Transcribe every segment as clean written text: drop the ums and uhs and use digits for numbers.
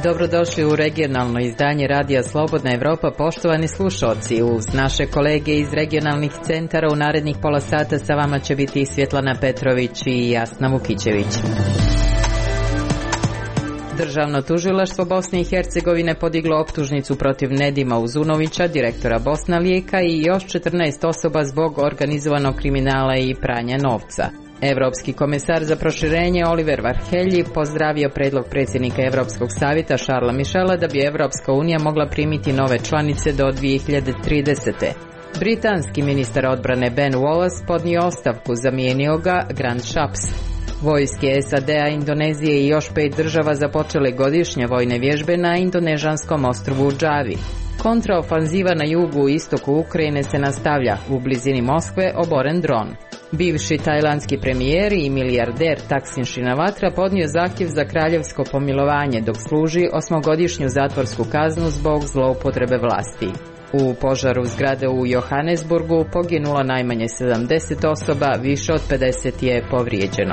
Dobrodošli u regionalno izdanje Radija Slobodna Evropa, poštovani slušalci. Uz naše kolege iz regionalnih centara u narednih pola sata sa vama će biti Svjetlana Petrović i Jasna Vukićević. Državno tužilaštvo Bosne i Hercegovine podiglo optužnicu protiv Nedima Uzunovića, direktora Bosna Lijeka, i još 14 osoba zbog organizovanog kriminala i pranja novca. Europski komesar za proširenje Oliver Varhelyi pozdravio predlog predsjednika Europskog savjeta Charlesa Michela da bi Europska unija mogla primiti nove članice do 2030. Britanski ministar odbrane Ben Wallace podnio ostavku, zamijenio ga Grant Shapps. Vojske SAD-a, Indonezije i još 5 država započele godišnje vojne vježbe na indonežanskom ostrvu Džavi. Kontraofanziva na jugu i istoku Ukrajine se nastavlja. U blizini Moskve oboren dron. Bivši tajlandski premijer i milijarder Thaksin Shinawatra podnio zahtjev za kraljevsko pomilovanje dok služi 8-godišnju zatvorsku kaznu zbog zloupotrebe vlasti. U požaru zgrade u Johannesburgu poginulo najmanje 70 osoba, više od 50 je povrijeđeno.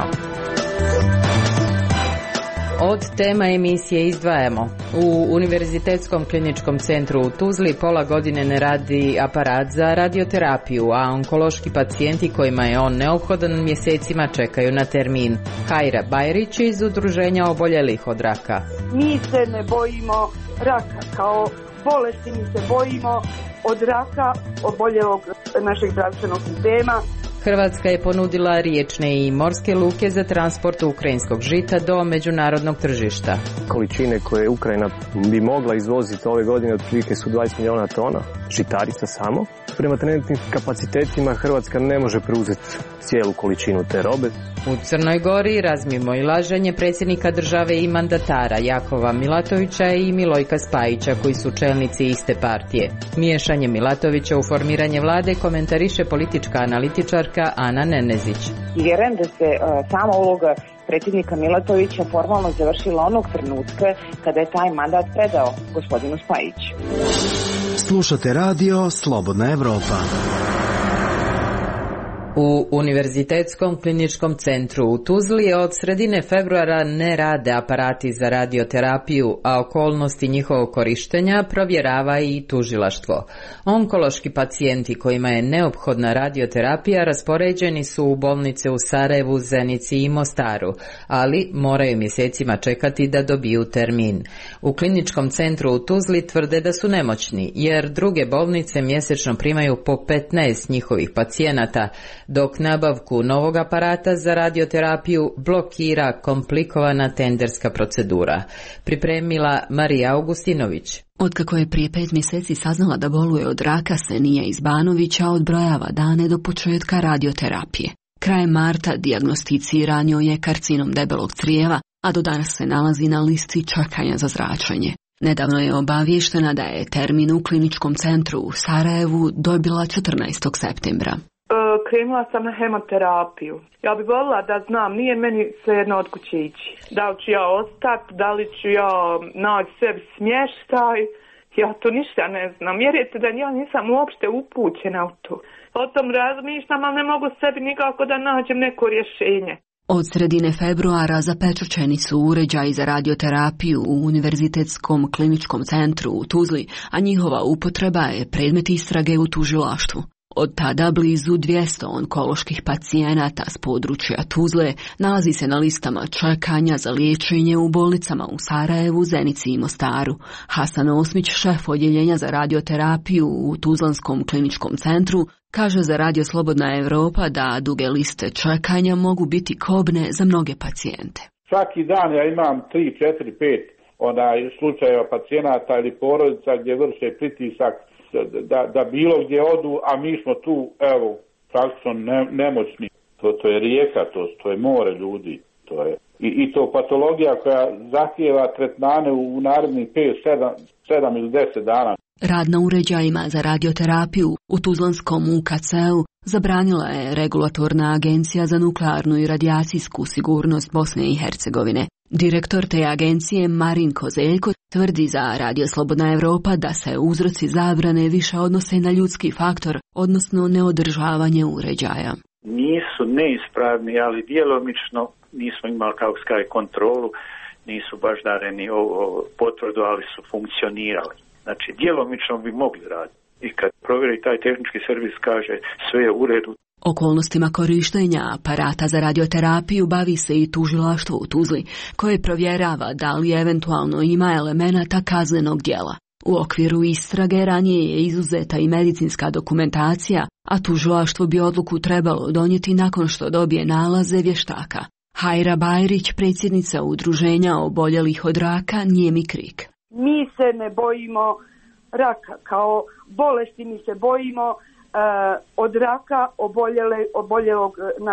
Od tema emisije izdvajamo. U Univerzitetskom kliničkom centru u Tuzli pola godine ne radi aparat za radioterapiju, a onkološki pacijenti kojima je on neophodan mjesecima čekaju na termin. Hajra Bajrić iz Udruženja oboljelih od raka. Mi se ne bojimo raka kao bolesti, mi se bojimo od raka oboljelog našeg zdravstvenog sistema. Hrvatska je ponudila riječne i morske luke za transport ukrajinskog žita do međunarodnog tržišta. Količine koje Ukrajina bi mogla izvoziti ove godine otprilike su 20 milijuna tona žitarica samo. Prema trenutnim kapacitetima Hrvatska ne može preuzeti cijelu količinu te robe. U Crnoj Gori razmimo i laženje predsjednika države i mandatara Jakova Milatovića i Milojka Spajića, koji su čelnici iste partije. Miješanje Milatovića u formiranje vlade komentariše politička analitičarka Ana Nenezić. Vjerujem da se sama uloga predsjednika Milatovića formalno završila onog trenutka kada je taj mandat predao gospodinu Spajiću. Slušate radio Slobodna Evropa. U Univerzitetskom kliničkom centru u Tuzli od sredine februara ne rade aparati za radioterapiju, a okolnosti njihovog korištenja provjerava i tužilaštvo. Onkološki pacijenti kojima je neophodna radioterapija raspoređeni su u bolnice u Sarajevu, Zenici i Mostaru, ali moraju mjesecima čekati da dobiju termin. U kliničkom centru u Tuzli tvrde da su nemoćni, jer druge bolnice mjesečno primaju po 15 njihovih pacijenata, dok nabavku novog aparata za radioterapiju blokira komplikovana tenderska procedura. Pripremila Marija Augustinović. Otkako je prije 5 mjeseci saznala da boluje od raka, Senija iz Banovića odbrojava dane do početka radioterapije. Krajem marta dijagnosticiran joj je karcinom debelog crijeva, a do danas se nalazi na listi čekanja za zračenje. Nedavno je obavještena da je termin u kliničkom centru u Sarajevu dobila 14. septembra. Krenula sam na hemoterapiju. Ja bih volila da znam, nije meni svejedno od kuće ići. Da li ću ja ostati, da li ću ja naći sebi smještaj, ja to ništa ne znam. Vjerujte da ja nisam uopšte upućena u to. O tom razmišljam, ali ne mogu sebi nikako da nađem neko rješenje. Od sredine februara zapečaćeni su uređaji za radioterapiju u Univerzitetskom kliničkom centru u Tuzli, a njihova upotreba je predmet istrage u tužilaštvu. Od tada blizu 200 onkoloških pacijenata s područja Tuzle nalazi se na listama čekanja za liječenje u bolnicama u Sarajevu, Zenici i Mostaru. Hasan Osmić, šef odjeljenja za radioterapiju u Tuzlanskom kliničkom centru, kaže za Radio Slobodna Evropa da duge liste čekanja mogu biti kobne za mnoge pacijente. Svaki dan ja imam 3, 4, 5 slučajeva pacijenata ili porodica gdje vrše pritisak da bilo gdje odu, a mi smo tu, evo, praktično nemoćni. To je rijeka, to je more ljudi. To je. I to patologija koja zahtijeva tretmane u narednih 5, 7 ili 10 dana. Rad na uređajima za radioterapiju u Tuzlanskom UKC-u zabranila je Regulatorna agencija za nuklearnu i radijacijsku sigurnost Bosne i Hercegovine. Direktor te agencije Marin Kozeljko tvrdi za Radio Slobodna Evropa da se uzroci zabrane više odnose na ljudski faktor, odnosno neodržavanje uređaja. Nisu neispravni, ali djelomično nismo imali kao kontrolu nisu baš dareni potvrdu, ali su funkcionirali. Znači, djelomično bi mogli raditi. I kad provjeri taj tehnički servis kaže sve je u redu. Okolnostima korištenja aparata za radioterapiju bavi se i tužilaštvo u Tuzli, koje provjerava da li eventualno ima elemenata kaznenog djela. U okviru istrage ranije je izuzeta i medicinska dokumentacija, a tužilaštvo bi odluku trebalo donijeti nakon što dobije nalaze vještaka. Hajra Bajrić, predsjednica udruženja oboljelih od raka Nijemi krik. Mi se ne bojimo raka kao bolesti, mi se bojimo od raka oboljelog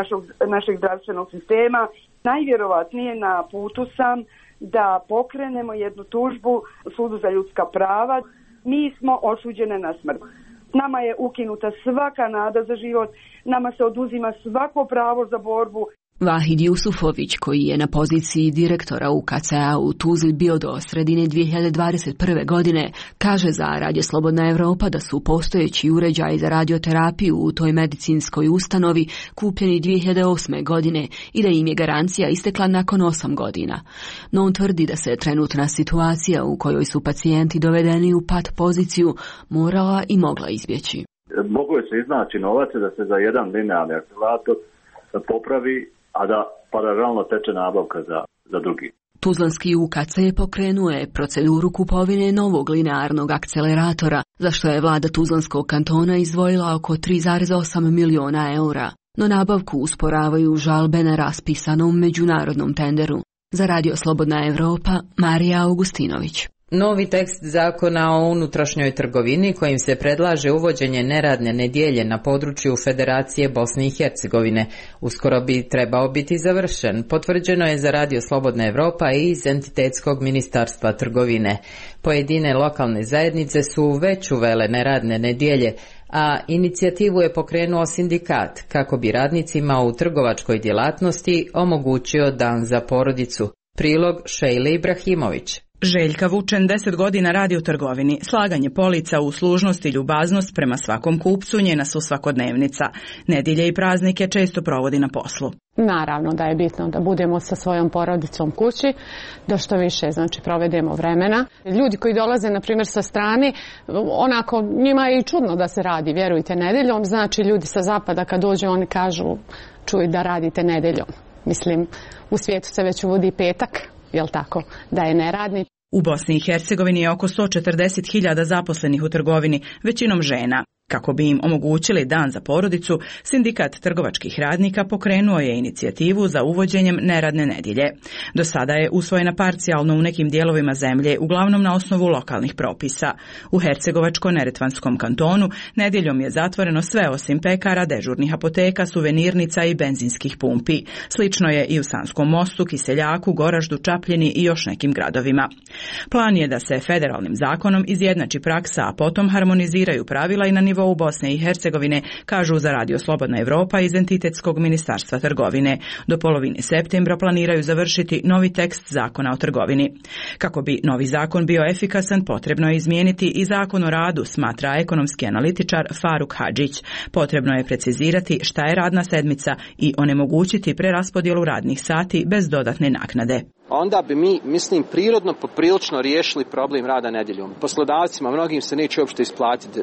našeg zdravstvenog sistema. Najvjerovatnije na putu sam da pokrenemo jednu tužbu Sudu za ljudska prava. Mi smo osuđene na smrt. Nama je ukinuta svaka nada za život, nama se oduzima svako pravo za borbu. Vahid Jusufović, koji je na poziciji direktora UKC-a u Tuzli bio do sredine 2021. godine, kaže za Radio Slobodna Evropa da su postojeći uređaji za radioterapiju u toj medicinskoj ustanovi kupljeni 2008. godine i da im je garancija istekla nakon 8 godina. No on tvrdi da se trenutna situacija u kojoj su pacijenti dovedeni u pat poziciju morala i mogla izbjeći. Moglo je se iznaći novac da se za jedan linearni akcelerator popravi, a da paralelno teče nabavka za drugi. Tuzlanski UKC pokrenuo je proceduru kupovine novog linearnog akceleratora, za što je vlada Tuzlanskog kantona izdvojila oko 3,8 miliona eura. No nabavku usporavaju žalbe na raspisanom međunarodnom tenderu. Za Radio Slobodna Evropa, Marija Augustinović. Novi tekst zakona o unutrašnjoj trgovini kojim se predlaže uvođenje neradne nedjelje na području Federacije Bosne i Hercegovine uskoro bi trebao biti završen, potvrđeno je za Radio Slobodna Evropa i iz Entitetskog ministarstva trgovine. Pojedine lokalne zajednice su već uvele neradne nedjelje, a inicijativu je pokrenuo sindikat kako bi radnicima u trgovačkoj djelatnosti omogućio dan za porodicu. Prilog Šejle Ibrahimović. Željka Vučen 10 godina radi u trgovini. Slaganje polica, uslužnost i ljubaznost prema svakom kupcu njena su svakodnevnica. Nedjelje i praznike često provodi na poslu. Naravno da je bitno da budemo sa svojom porodicom kući, da što više provedemo vremena. Ljudi koji dolaze na primjer sa strane, onako njima je i čudno da se radi, vjerujte, nedjeljom. Znači ljudi sa zapada kad dođu oni kažu čuj da radite nedjeljom. Mislim, u svijetu se već uvodi petak. Jel tako, da je neradni. U Bosni i Hercegovini je oko 140.000 zaposlenih u trgovini, većinom žena. Kako bi im omogućili dan za porodicu, sindikat trgovačkih radnika pokrenuo je inicijativu za uvođenjem neradne nedjelje. Do sada je usvojena parcijalno u nekim dijelovima zemlje, uglavnom na osnovu lokalnih propisa. U Hercegovačko-Neretvanskom kantonu nedjeljom je zatvoreno sve osim pekara, dežurnih apoteka, suvenirnica i benzinskih pumpi. Slično je i u Sanskom Mostu, Kiseljaku, Goraždu, Čapljini i još nekim gradovima. Plan je da se federalnim zakonom izjednači praksa, a potom harmoniziraju pravila i na nivou Bosne i Hercegovine, kažu za Radio Slobodna Evropa iz Entitetskog ministarstva trgovine. Do polovine septembra planiraju završiti novi tekst zakona o trgovini. Kako bi novi zakon bio efikasan, potrebno je izmijeniti i zakon o radu, smatra ekonomski analitičar Faruk Hadžić. Potrebno je precizirati šta je radna sedmica i onemogućiti preraspodjelu radnih sati bez dodatne naknade. Onda bi mi, mislim, prirodno poprilično riješili problem rada nedjeljom. Poslodavcima, mnogim se neće uopšte isplatiti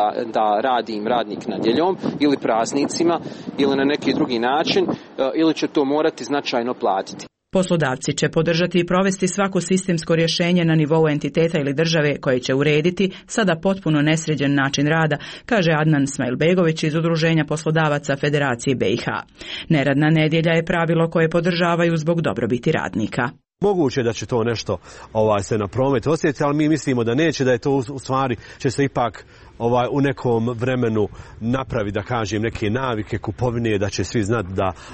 da radi im radnik nedjeljom ili praznicima ili na neki drugi način ili će to morati značajno platiti. Poslodavci će podržati i provesti svako sistemsko rješenje na nivou entiteta ili države koje će urediti sada potpuno nesređen način rada, kaže Adnan Smajlbegović iz Udruženja poslodavaca Federacije BiH. Neradna nedjelja je pravilo koje podržavaju zbog dobrobiti radnika. Moguće da će to nešto se na promet osjetiti, ali mi mislimo da neće, da je to u stvari će se ipak u nekom vremenu napravi, da kažem, neke navike kupovine, da će svi znati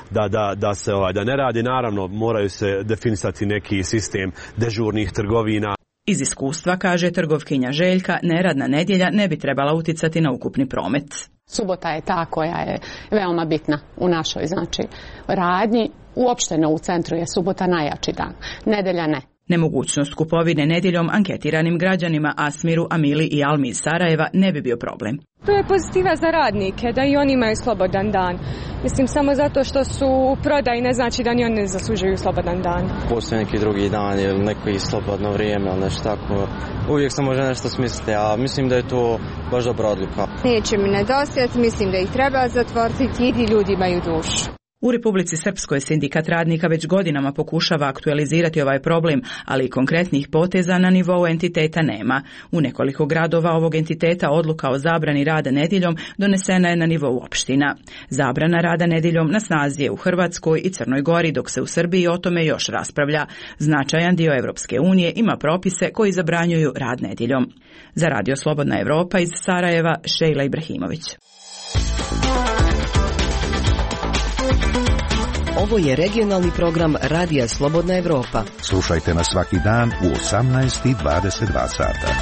da se da ne radi. Naravno, moraju se definisati neki sistem dežurnih trgovina. Iz iskustva, kaže trgovkinja Željka, neradna nedjelja ne bi trebala uticati na ukupni promet. Subota je ta koja je veoma bitna u našoj radnji. Uopšteno u centru je subota najjači dan, nedjelja ne. Nemogućnost kupovine nedjeljom anketiranim građanima Asmiru, Amili i Almi iz Sarajeva ne bi bio problem. To je pozitiva za radnike, da i oni imaju slobodan dan. Mislim, samo zato što su u prodaji ne znači da ni oni ne zaslužuju slobodan dan. Postoji neki drugi dan ili neko i slobodno vrijeme ili nešto tako. Uvijek se može nešto smisliti, a mislim da je to baš dobra odluka. Neće mi nedostajati, mislim da ih treba zatvoriti i ljudi imaju dušu. U Republici Srpskoj sindikat radnika već godinama pokušava aktualizirati ovaj problem, ali konkretnih poteza na nivou entiteta nema. U nekoliko gradova ovog entiteta odluka o zabrani rada nedjeljom donesena je na nivou opština. Zabrana rada nedjeljom na snazi je u Hrvatskoj i Crnoj Gori, dok se u Srbiji o tome još raspravlja. Značajan dio Europske unije ima propise koji zabranjuju rad nedjeljom. Za Radio Slobodna Evropa iz Sarajeva, Šejla Ibrahimović. Ovo je regionalni program Radija Slobodna Evropa. Slušajte nas svaki dan u 18:22 sata.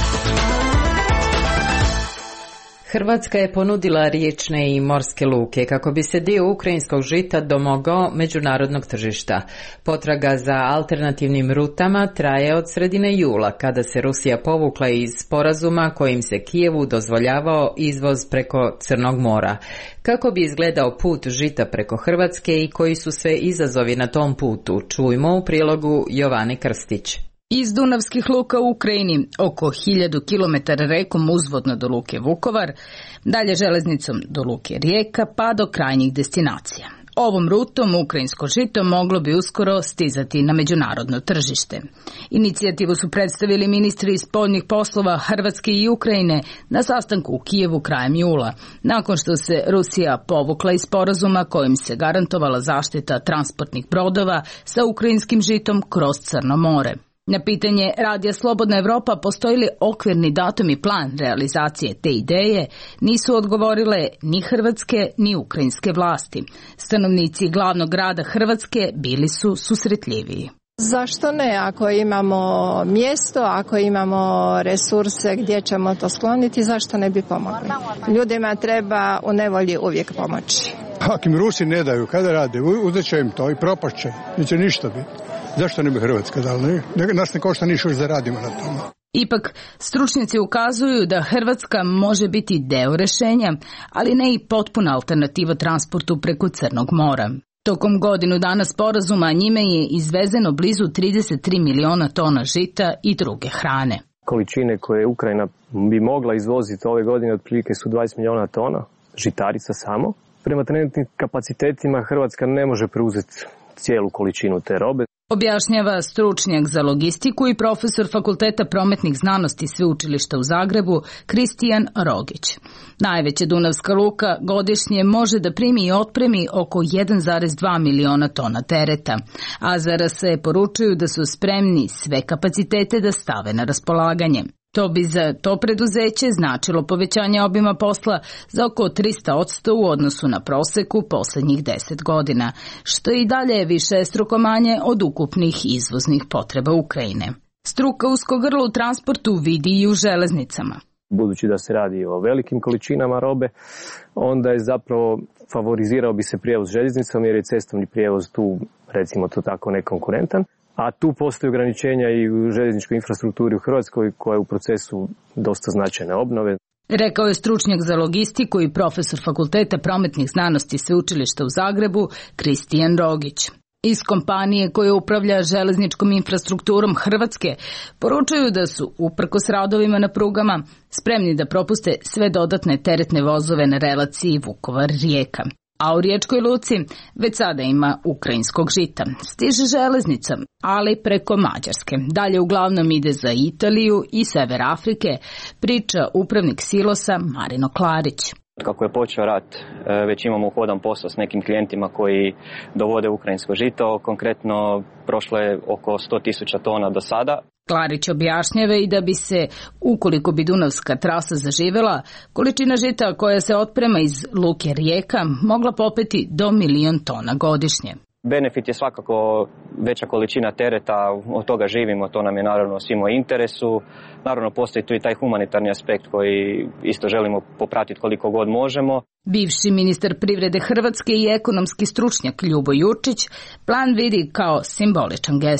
Hrvatska je ponudila riječne i morske luke kako bi se dio ukrajinskog žita domogao međunarodnog tržišta. Potraga za alternativnim rutama traje od sredine jula, kada se Rusija povukla iz sporazuma kojim se Kijevu dozvoljavao izvoz preko Crnog mora. Kako bi izgledao put žita preko Hrvatske i koji su sve izazovi na tom putu, čujmo u prilogu Jovane Krstić. Iz dunavskih luka u Ukrajini, oko 1000 km rekom uzvodno do luke Vukovar, dalje železnicom do luke Rijeka pa do krajnjih destinacija. Ovom rutom ukrajinsko žito moglo bi uskoro stizati na međunarodno tržište. Inicijativu su predstavili ministri spoljnih poslova Hrvatske i Ukrajine na sastanku u Kijevu krajem jula, nakon što se Rusija povukla iz sporazuma kojim se garantovala zaštita transportnih brodova sa ukrajinskim žitom kroz Crno more. Na pitanje Radija Slobodna Evropa postoji li okvirni datum i plan realizacije te ideje, nisu odgovorile ni hrvatske ni ukrajinske vlasti. Stanovnici glavnog grada Hrvatske bili su susretljiviji. Zašto ne? Ako imamo mjesto, ako imamo resurse gdje ćemo to skloniti, zašto ne bi pomogli? Ljudima treba u nevolji uvijek pomoći. Ako im Rusi ne daju, kada rade, uzet će im to i propašće, neće ništa biti. Zašto ne bi Hrvatska dala? Nas ne košta ništa, još zaradimo na tome. Ipak, stručnjaci ukazuju da Hrvatska može biti deo rješenja, ali ne i potpuna alternativa transportu preko Crnog mora. Tokom godinu dana sporazuma njime je izvezeno blizu 33 miliona tona žita i druge hrane. Količine koje Ukrajina bi mogla izvoziti ove godine otprilike su 20 miliona tona žitarica samo. Prema trenutnim kapacitetima Hrvatska ne može preuzeti cijelu količinu te robe. Objašnjava stručnjak za logistiku i profesor Fakulteta prometnih znanosti Sveučilišta u Zagrebu Kristijan Rogić. Najveća dunavska luka godišnje može da primi i otpremi oko 1,2 miliona tona tereta, a ZRS poručuju da su spremni sve kapacitete da stave na raspolaganje. To bi za to preduzeće značilo povećanje obima posla za oko 300% u odnosu na proseku posljednjih 10 godina, što i dalje je višestruko manje od ukupnih izvoznih potreba Ukrajine. Struka usko grlo u transportu vidi i u železnicama. Budući da se radi o velikim količinama robe, onda je zapravo favorizirao bi se prijevoz željeznicom jer je cestovni prijevoz tu, recimo to tako, nekonkurentan. A tu postoji ograničenja i u željezničkoj infrastrukturi u Hrvatskoj koja je u procesu dosta značajne obnove. Rekao je stručnjak za logistiku i profesor Fakulteta prometnih znanosti Sveučilišta u Zagrebu Kristijan Rogić. Iz kompanije koja upravlja železničkom infrastrukturom Hrvatske poručuju da su, uprkos radovima na prugama, spremni da propuste sve dodatne teretne vozove na relaciji Vukovar-Rijeka. A u Riječkoj luci već sada ima ukrajinskog žita. Stiže železnica, ali preko Mađarske. Dalje uglavnom ide za Italiju i Sever Afrike, priča upravnik silosa Marino Klarić. Kako je počeo rat, već imamo uhodan posao s nekim klijentima koji dovode ukrajinsko žito. Konkretno, prošlo je oko 100.000 tona do sada. Klarić objašnjava i da bi se, ukoliko bi dunavska trasa zaživela, količina žita koja se otprema iz luke Rijeka mogla popeti do 1.000.000 tona godišnje. Benefit je svakako veća količina tereta, od toga živimo, to nam je naravno svima u interesu. Naravno postoji tu i taj humanitarni aspekt koji isto želimo popratiti koliko god možemo. Bivši ministar privrede Hrvatske i ekonomski stručnjak Ljubo Jurčić plan vidi kao simboličan gest.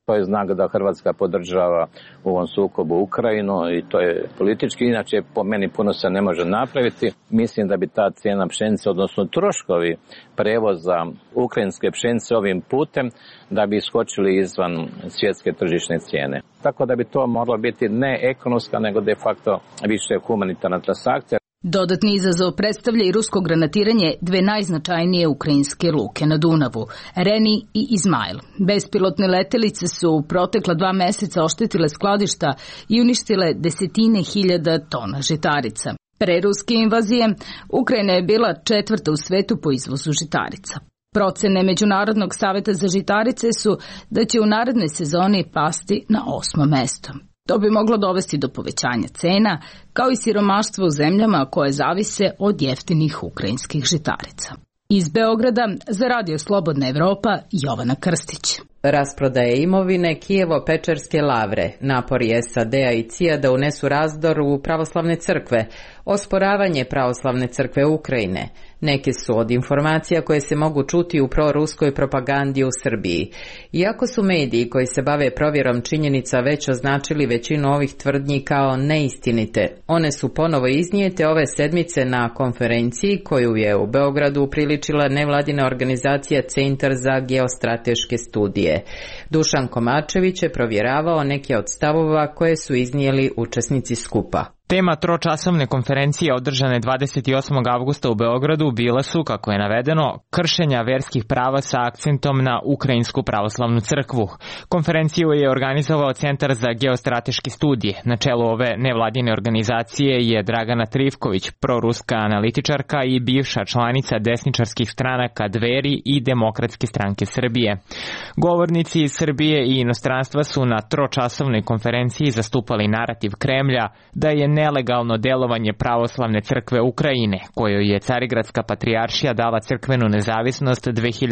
To je znak da Hrvatska podržava u ovom sukobu Ukrajinu i to je politički. Inače, po meni puno se ne može napraviti. Mislim da bi ta cijena pšenice, odnosno troškovi prevoza ukrajinske pšenice ovim putem, da bi iskočili izvan svjetske tržišne cijene. Tako da bi to moglo biti ne ekonomska, nego de facto više humanitarna transakcija. Dodatni izazov predstavlja i rusko granatiranje dve najznačajnije ukrajinske luke na Dunavu, Reni i Izmail. Bespilotne letelice su u protekla 2 meseca oštetile skladišta i uništile desetine hiljada tona žitarica. Pre ruske invazije, Ukrajina je bila 4. u svetu po izvozu žitarica. Procene Međunarodnog saveta za žitarice su da će u narednoj sezoni pasti na 8. mesto. To bi moglo dovesti do povećanja cena, kao i siromaštva u zemljama koje zavise od jeftinih ukrajinskih žitarica. Iz Beograda za Radio Slobodna Evropa, Jovana Krstić. Rasprodaje imovine Kijevo-Pečerske lavre, napori SAD-a i CIA da unesu razdor u pravoslavne crkve, osporavanje pravoslavne crkve Ukrajine. Neke su od informacija koje se mogu čuti u proruskoj propagandi u Srbiji. Iako su mediji koji se bave provjerom činjenica već označili većinu ovih tvrdnji kao neistinite, one su ponovo iznijete ove sedmice na konferenciji koju je u Beogradu upriličila nevladina organizacija Centar za geostrateške studije. Dušan Komačević je provjeravao neke od stavova koje su iznijeli učesnici skupa. Tema tročasovne konferencije održane 28. avgusta u Beogradu bila su, kako je navedeno, kršenja verskih prava sa akcentom na Ukrajinsku pravoslavnu crkvu. Konferenciju je organizovao Centar za geostrateške studije. Na čelu ove nevladine organizacije je Dragana Trivković, proruska analitičarka i bivša članica desničarskih stranaka Dveri i Demokratske stranke Srbije. Govornici iz Srbije i inostranstva su na tročasovnoj konferenciji zastupali narativ Kremlja da je nelegalno delovanje pravoslavne crkve Ukrajine, kojoj je Carigradska patrijaršija dala crkvenu nezavisnost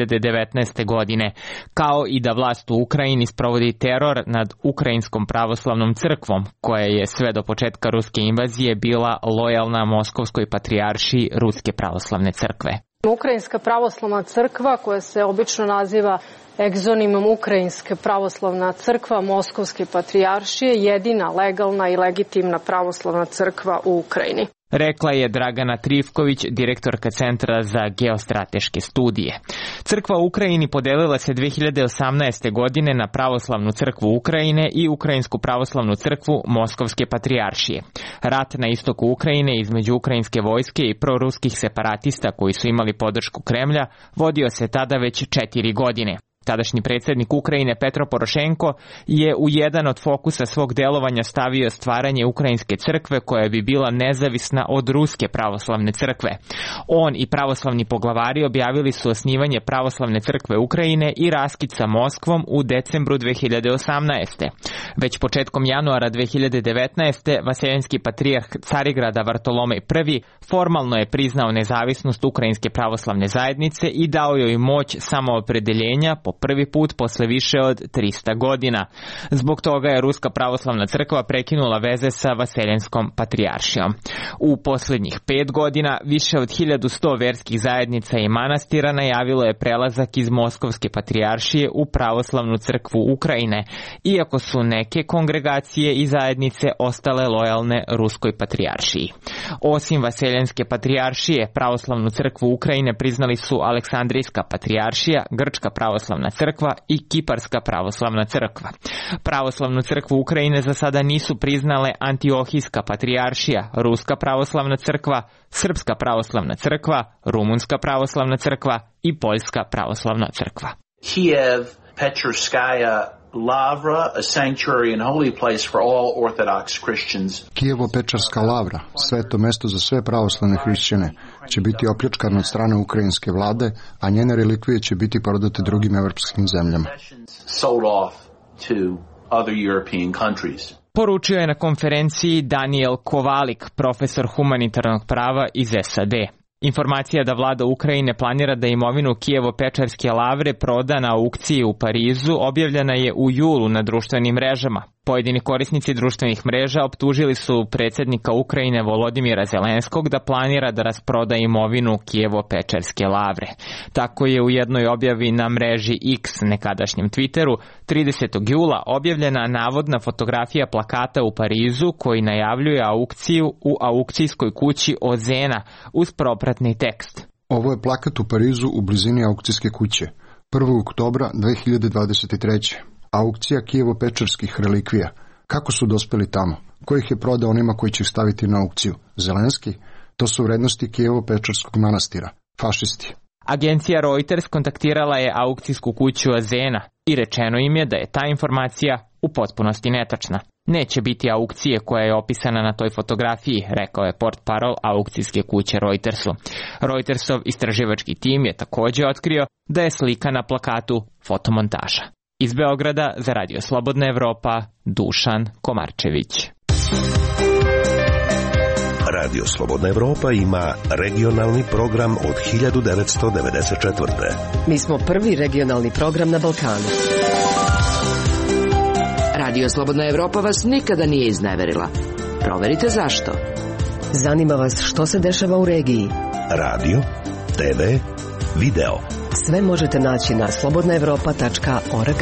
2019. godine, kao i da vlast u Ukrajini sprovodi teror nad Ukrajinskom pravoslavnom crkvom, koja je sve do početka ruske invazije bila lojalna Moskovskoj patrijaršiji Ruske pravoslavne crkve. Ukrajinska pravoslavna crkva, koja se obično naziva egzonimom Ukrajinske pravoslavna crkva Moskovske patrijaršije, jedina legalna i legitimna pravoslavna crkva u Ukrajini. Rekla je Dragana Trivković, direktorka Centra za geostrateške studije. Crkva u Ukrajini podelila se 2018. godine na pravoslavnu crkvu Ukrajine i Ukrajinsku pravoslavnu crkvu Moskovske patrijaršije. Rat na istoku Ukrajine između ukrajinske vojske i proruskih separatista koji su imali podršku Kremlja vodio se tada već 4 godine. Tadašnji predsjednik Ukrajine Petro Porošenko je u jedan od fokusa svog delovanja stavio stvaranje Ukrajinske crkve koja bi bila nezavisna od Ruske pravoslavne crkve. On i pravoslavni poglavari objavili su osnivanje pravoslavne crkve Ukrajine i raskid sa Moskvom u decembru 2018. Već početkom januara 2019. vaseljenski patrijarh Carigrada Vartolomej I formalno je priznao nezavisnost Ukrajinske pravoslavne zajednice i dao joj moć samoopredeljenja po prvi put posle više od 300 godina. Zbog toga je Ruska pravoslavna crkva prekinula veze sa vaseljenskom patrijaršijom. U posljednjih 5 godina više od 1100 verskih zajednica i manastira najavilo je prelazak iz Moskovske patrijaršije u pravoslavnu crkvu Ukrajine, iako su neke kongregacije i zajednice ostale lojalne Ruskoj patrijaršiji. Osim vaseljenske patrijaršije, pravoslavnu crkvu Ukrajine priznali su Aleksandrijska patrijaršija, Grčka pravoslavna crkva i Kiparska pravoslavna crkva. Pravoslavnu crkvu Ukrajine za sada nisu priznale Antiohijska patrijaršija, Ruska pravoslavna crkva, Srpska pravoslavna crkva, Rumunska pravoslavna crkva i Poljska pravoslavna crkva. Kijevo-Pečerskaya Lavra, a sanctuary and holy place for all Orthodox Christians. Kijevo-Pečerska lavra, sveto mesto za sve pravoslavne hrišćane, će biti opljačkano od strane ukrajinske vlade, a njene relikvije će biti prodate drugim evropskim zemljama. Sold off to other European countries. Poručio je na konferenciji Daniel Kovalik, profesor humanitarnog prava iz SAD. Informacija da vlada Ukrajine planira da imovinu Kijevo-Pečerske lavre proda na aukciji u Parizu objavljena je u julu na društvenim mrežama. Pojedini korisnici društvenih mreža optužili su predsjednika Ukrajine Volodimira Zelenskog da planira da rasproda imovinu Kijevo-Pečerske lavre. Tako je u jednoj objavi na mreži X, nekadašnjem Twitteru, 30. jula objavljena navodna fotografija plakata u Parizu koji najavljuje aukciju u aukcijskoj kući Ozena uz propratni tekst. Ovo je plakat u Parizu u blizini aukcijske kuće. 1. oktobra 2023. Aukcija Kijevo-Pečerskih relikvija. Kako su dospeli tamo? Ko ih je prodao onima koji će ih staviti na aukciju? Zelenski? To su vrednosti Kijevo-Pečerskog manastira. Fašisti. Agencija Reuters kontaktirala je aukcijsku kuću Ozena i rečeno im je da je ta informacija u potpunosti netačna. Neće biti aukcije koja je opisana na toj fotografiji, rekao je portparol aukcijske kuće Reutersu. Reutersov istraživački tim je također otkrio da je slika na plakatu fotomontaža. Iz Beograda za Radio Slobodna Evropa, Dušan Komarčević. Radio Slobodna Evropa ima regionalni program od 1994. Mi smo prvi regionalni program na Balkanu. Radio Slobodna Evropa vas nikada nije izneverila. Proverite zašto. Zanima vas što se dešava u regiji. Radio, TV, video. Sve možete naći na slobodnaevropa.org.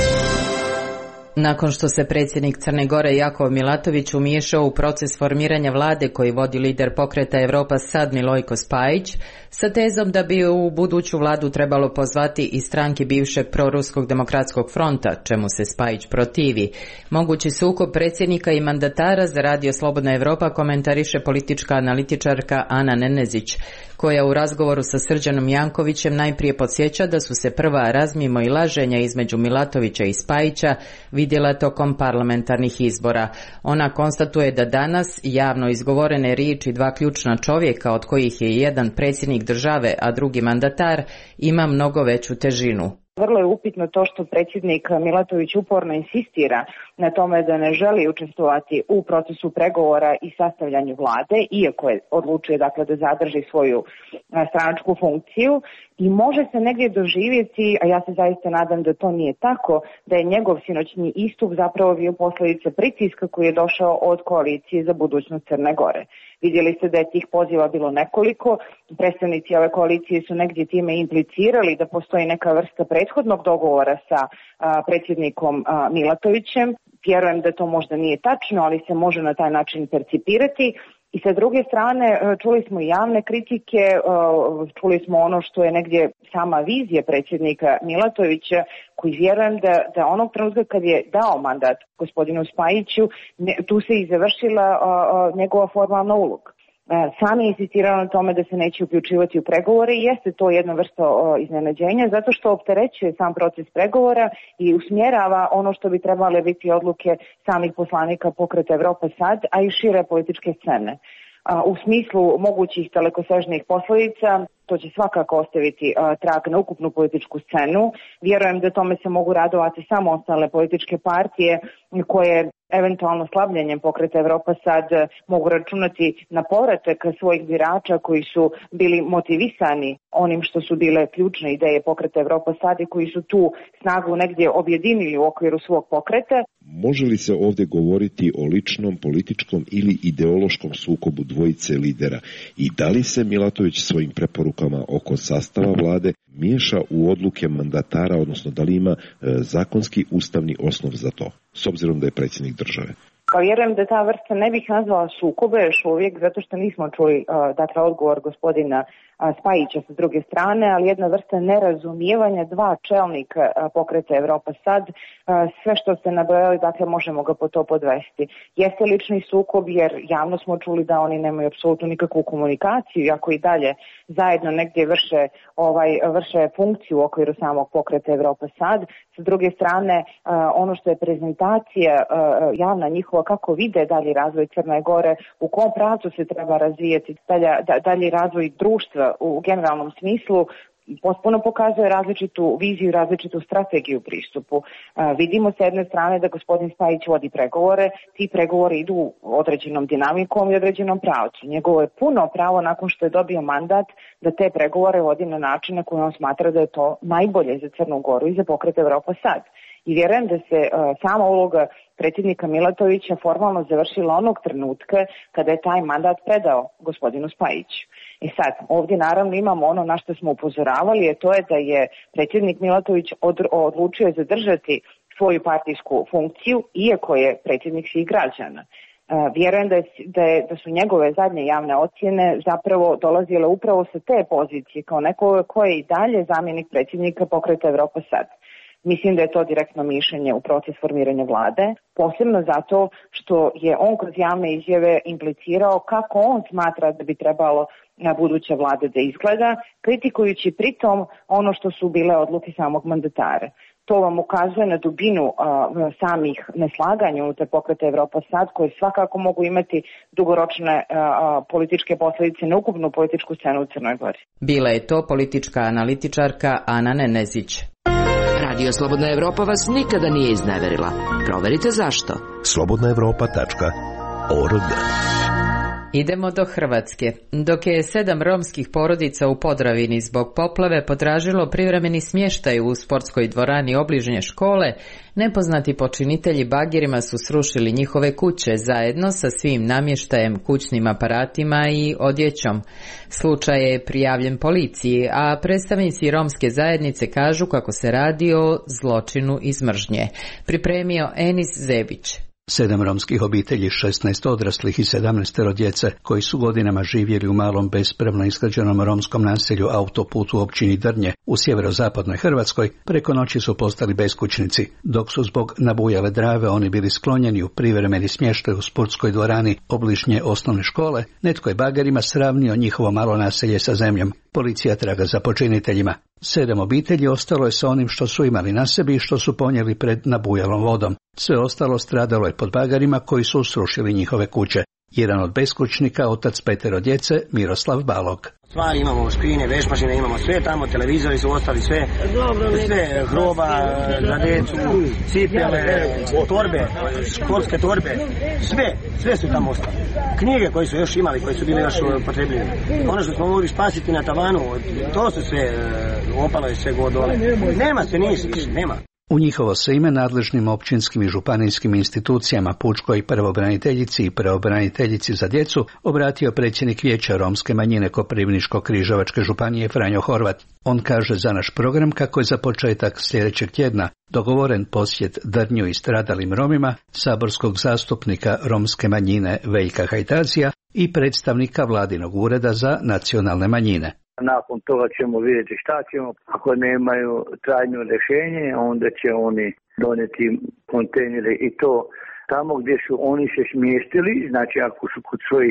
Nakon što se predsjednik Crne Gore Jakov Milatović umiješao u proces formiranja vlade koji vodi lider pokreta Evropa Sad Milojko Spajić, sa tezom da bi u buduću vladu trebalo pozvati i stranke bivšeg proruskog demokratskog fronta, čemu se Spajić protivi. Mogući sukob predsjednika i mandatara za Radio Slobodna Evropa komentariše politička analitičarka Ana Nenezić, koja u razgovoru sa Srđanom Jankovićem najprije podsjeća da su se prva razmimoilaženja između Milatovića i Spajića vidjela tokom parlamentarnih izbora. Ona konstatuje da danas javno izgovorene riječi dva ključna čovjeka, od kojih je jedan predsjednik države, a drugi mandatar, ima mnogo veću težinu. Vrlo je upitno to što predsjednik Milatović uporno insistira na tome da ne želi učestvovati u procesu pregovora i sastavljanju vlade, iako je odlučio dakle da zadrži svoju stranačku funkciju, i može se negdje doživjeti, a ja se zaista nadam da to nije tako, da je njegov sinoćni istup zapravo bio posljedica pritiska koji je došao od koalicije za budućnost Crne Gore. Vidjeli ste da je tih poziva bilo nekoliko, predstavnici ove koalicije su negdje time implicirali da postoji neka vrsta prethodnog dogovora sa predsjednikom Milatovićem. Vjerujem da to možda nije tačno, ali se može na taj način percipirati. I sa druge strane čuli smo javne kritike, čuli smo ono što je negdje sama vizija predsjednika Milatovića, koji vjerujem da onog trenutka kad je dao mandat gospodinu Spajiću, tu se i završila njegova formalna uloga. Sam je insistirao na tome da se neće uključivati u pregovore i jeste to jedna vrsta iznenađenja zato što opterećuje sam proces pregovora i usmjerava ono što bi trebale biti odluke samih poslanika pokreta Evropa Sad, a i šire političke scene. U smislu mogućih dalekosežnih posljedica, to će svakako ostaviti trag na ukupnu političku scenu. Vjerujem da tome se mogu radovati samo ostale političke partije koje eventualno slabljenjem pokreta Evropa Sad mogu računati na povratak svojih birača koji su bili motivisani onim što su bile ključne ideje pokreta Evropa Sad i koji su tu snagu negdje objedinili u okviru svog pokreta. Može li se ovdje govoriti o ličnom, političkom ili ideološkom sukobu dvojice lidera i da li se Milatović svojim preporukama oko sastava vlade miješa u odluke mandatara, odnosno da li ima zakonski ustavni osnov za to, s obzirom da je predsjednik države? Pa vjerujem da ta vrsta ne bih nazvala sukobe još uvijek, zato što nismo čuli dakle odgovor gospodina Spajića sa druge strane, ali jedna vrsta nerazumijevanja dva čelnika pokreta Evropa Sad, sve što ste nabrojali, dakle možemo ga po to podvesti. Jeste lični sukob jer javno smo čuli da oni nemaju apsolutno nikakvu komunikaciju, iako i dalje zajedno negdje vrše funkciju u okviru samog pokreta Evropa Sad. Sa druge strane, ono što je prezentacija javna njihova, kako vide dalji razvoj Crne Gore, u kom pravcu se treba razvijati dalji razvoj društva u generalnom smislu, potpuno pokazuje različitu viziju, različitu strategiju pristupu. Vidimo s jedne strane da gospodin Spajić vodi pregovore, ti pregovori idu određenom dinamikom i određenom pravcu. Njegovo je puno pravo nakon što je dobio mandat da te pregovore vodi na način na koji on smatra da je to najbolje za Crnu Goru i za pokret Evropa Sad. I vjerujem da se sama uloga predsjednika Milatovića formalno završila onog trenutka kada je taj mandat predao gospodinu Spajiću. I sad, ovdje naravno imamo ono na što smo upozoravali, a to je da je predsjednik Milatović odlučio zadržati svoju partijsku funkciju, iako je predsjednik svih građana. Vjerujem da su njegove zadnje javne ocjene zapravo dolazile upravo sa te pozicije, kao neko ko je i dalje zamjenik predsjednika Pokreta Evropa sad. Mislim da je to direktno mišljenje u proces formiranja vlade, posebno zato što je on kroz javne izjave implicirao kako on smatra da bi trebalo na buduća vlada da izgleda, kritikujući pritom ono što su bile odluke samog mandatara. To vam ukazuje na dubinu samih neslaganja unutar Pokreta Evropa sad, koje svakako mogu imati dugoročne političke posljedice na ukupnu političku scenu u Crnoj Gori. Bila je to politička analitičarka Ana Nenezić. Radio Slobodna Evropa vas nikada nije izneverila. Proverite zašto. slobodnaevropa.org. Idemo do Hrvatske. Dok je 7 romskih porodica u Podravini zbog poplave potražilo privremeni smještaj u sportskoj dvorani obližnje škole, nepoznati počinitelji bagirima su srušili njihove kuće zajedno sa svim namještajem, kućnim aparatima i odjećom. Slučaj je prijavljen policiji, a predstavnici romske zajednice kažu kako se radi o zločinu iz mržnje. Pripremio Enis Zebić. 7 romskih obitelji, 16 odraslih i 17 djece koji su godinama živjeli u malom bespravno izgrađenom romskom naselju Autoput u općini Drnje u sjeverozapadnoj Hrvatskoj preko noći su postali beskućnici, dok su zbog nabujale Drave oni bili sklonjeni u privremeni smještaj u sportskoj dvorani obližnje osnovne škole. Netko je bagerima sravnio njihovo malo naselje sa zemljom. Policija traga za počiniteljima. 7 obitelji ostalo je sa onim što su imali na sebi i što su ponijeli pred nabujalom vodom. Sve ostalo stradalo je pod bagerima koji su srušili njihove kuće. Jedan od beskućnika, otac 5 djece, Miroslav Balog. Stvari imamo, škrine, vešmašine, imamo sve tamo, televizori su ostali, sve groba za djecu, cipele, torbe, školske torbe, sve su tamo ostali. Knjige koje su još imali, koje su bile još potrebljene. Ono što smo mogli spasiti na tavanu, to su sve, opalo je sve god dole. Nema se nisi, nema. U njihovo se ime nadležnim općinskim i županijskim institucijama, pučkoj pravobraniteljici i pravobraniteljici za djecu, obratio predsjednik Vijeća romske manjine Koprivničko-križevačke županije Franjo Horvat. On kaže za naš program kako je za početak sljedećeg tjedna dogovoren posjet Drnju i stradalim Romima, saborskog zastupnika romske manjine Veljka Hajtazija i predstavnika vladinog ureda za nacionalne manjine. Nakon toga ćemo vidjeti šta ćemo. Ako nemaju trajno rješenje, onda će oni donijeti kontejnere i to tamo gdje su oni se smjestili, znači ako su kod svojih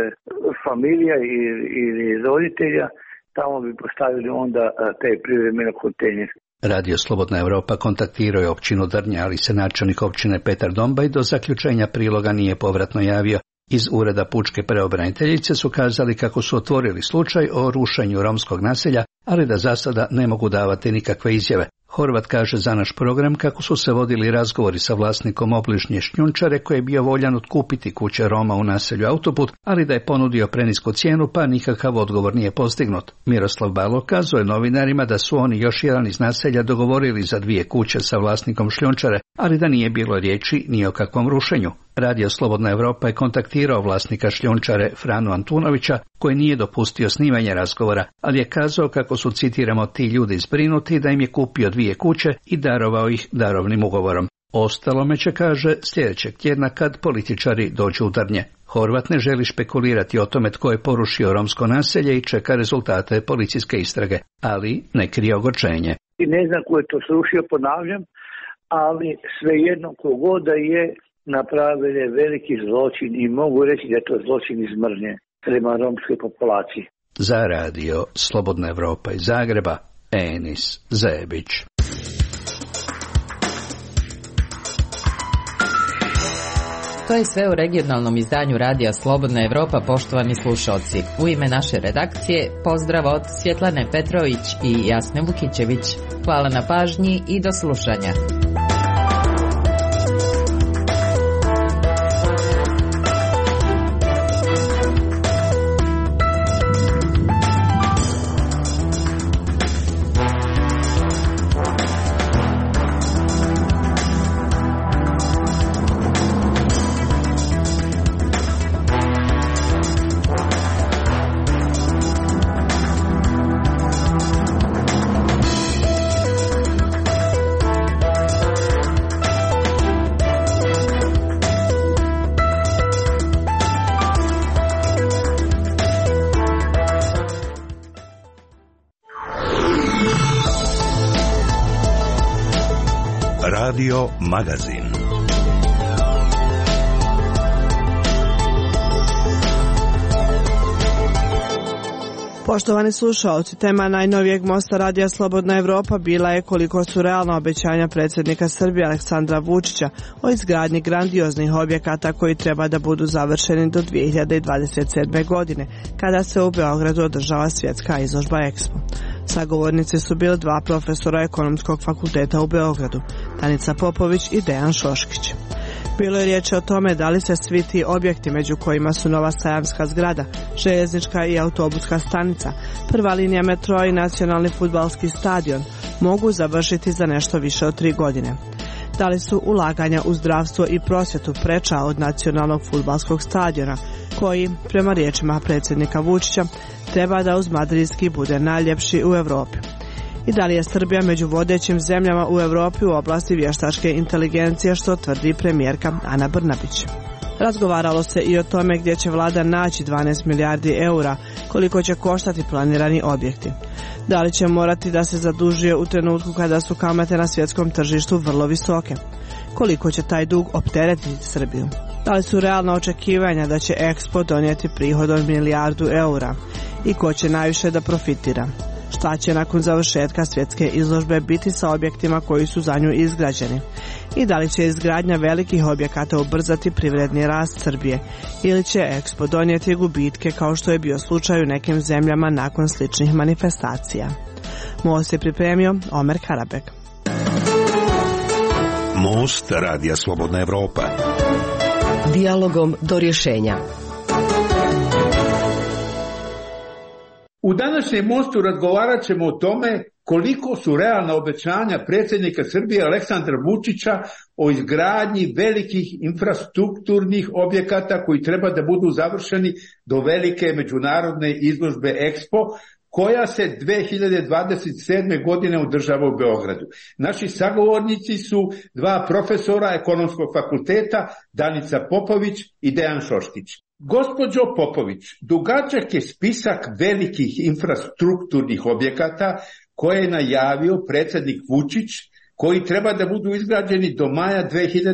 familija ili roditelja, tamo bi postavili onda taj privremeni kontejner. Radio Slobodna Evropa kontaktirao je općinu Drnja, ali se načelnik općine Petar Dombaj do zaključenja priloga nije povratno javio. Iz ureda pučke pravobraniteljice su kazali kako su otvorili slučaj o rušenju romskog naselja, ali da za sada ne mogu davati nikakve izjave. Horvat kaže za naš program kako su se vodili razgovori sa vlasnikom obližnje šljunčare koji je bio voljan otkupiti kuće Roma u naselju Autoput, ali da je ponudio prenisku cijenu pa nikakav odgovor nije postignut. Miroslav Balog kazuje novinarima da su oni još jedan iz naselja dogovorili za 2 kuće sa vlasnikom šljunčare, ali da nije bilo riječi ni o kakvom rušenju. Radio Slobodna Evropa je kontaktirao vlasnika šljunčare Franu Antunovića, koji nije dopustio snimanje razgovora, ali je kazao kako su, citiramo, ti ljudi zbrinuti da im je kupio 2 kuće i darovao ih darovnim ugovorom. Ostalome će, kaže, sljedećeg tjedna kad političari dođu u Drnje. Horvat ne želi špekulirati o tome tko je porušio romsko naselje i čeka rezultate policijske istrage, ali ne krije ogorčenje. I ne znam ko je to srušio, ponavljam, ali svejedno kogoda je napravili veliki zločin i mogu reći da je to zločin iz mržnje prema romskoj populaciji. Za radio Slobodna Evropa iz Zagreba, Enis Zebić. To je sve u regionalnom izdanju radija Slobodna Evropa, poštovani slušalci. U ime naše redakcije, pozdrav od Svjetlane Petrović i Jasne Vukićević. Hvala na pažnji i do slušanja. Radio Magazin. Poštovani slušaoci, tema najnovijeg mosta Radija Slobodna Evropa bila je koliko su realna obećanja predsjednika Srbije Aleksandra Vučića o izgradnji grandioznih objekata koji treba da budu završeni do 2027. godine, kada se u Beogradu održava svjetska izložba Expo. Sagovornici su bili dva profesora Ekonomskog fakulteta u Beogradu, Danica Popović i Dejan Šoškić. Bilo je riječ o tome da li se svi ti objekti, među kojima su nova sajamska zgrada, željeznička i autobuska stanica, prva linija metroa i nacionalni fudbalski stadion, mogu završiti za nešto više od 3 godine. Da li su ulaganja u zdravstvo i prosvjetu preča od nacionalnog fudbalskog stadiona, koji, prema riječima predsjednika Vučića, treba da uz madridski bude najljepši u Europi. I da li je Srbija među vodećim zemljama u Europi u oblasti vještačke inteligencije, što tvrdi premijerka Ana Brnabić. Razgovaralo se i o tome gdje će vlada naći 12 milijardi eura, koliko će koštati planirani objekti. Da li će morati da se zadužuje u trenutku kada su kamate na svjetskom tržištu vrlo visoke? Koliko će taj dug opteretiti Srbiju? Da li su realna očekivanja da će Expo donijeti prihod od 1 milijardu eura? I ko će najviše da profitira? Šta će nakon završetka svjetske izložbe biti sa objektima koji su za nju izgrađeni? I da li će izgradnja velikih objekata ubrzati privredni rast Srbije? Ili će Expo donijeti gubitke kao što je bio slučaj u nekim zemljama nakon sličnih manifestacija? Most je pripremio Omer Karabek. Most Radija Slobodna Evropa. Dijalogom do rješenja. U današnjem mostu razgovarat ćemo o tome koliko su realna obećanja predsjednika Srbije Aleksandra Vučića o izgradnji velikih infrastrukturnih objekata koji treba da budu završeni do velike međunarodne izložbe Expo, koja se 2027. godine održava u Beogradu. Naši sagovornici su dva profesora Ekonomskog fakulteta, Danica Popović i Dejan Šoškić. Gospođo Popović, dugačak je spisak velikih infrastrukturnih objekata koje je najavio predsjednik Vučić, koji treba da budu izgrađeni do maja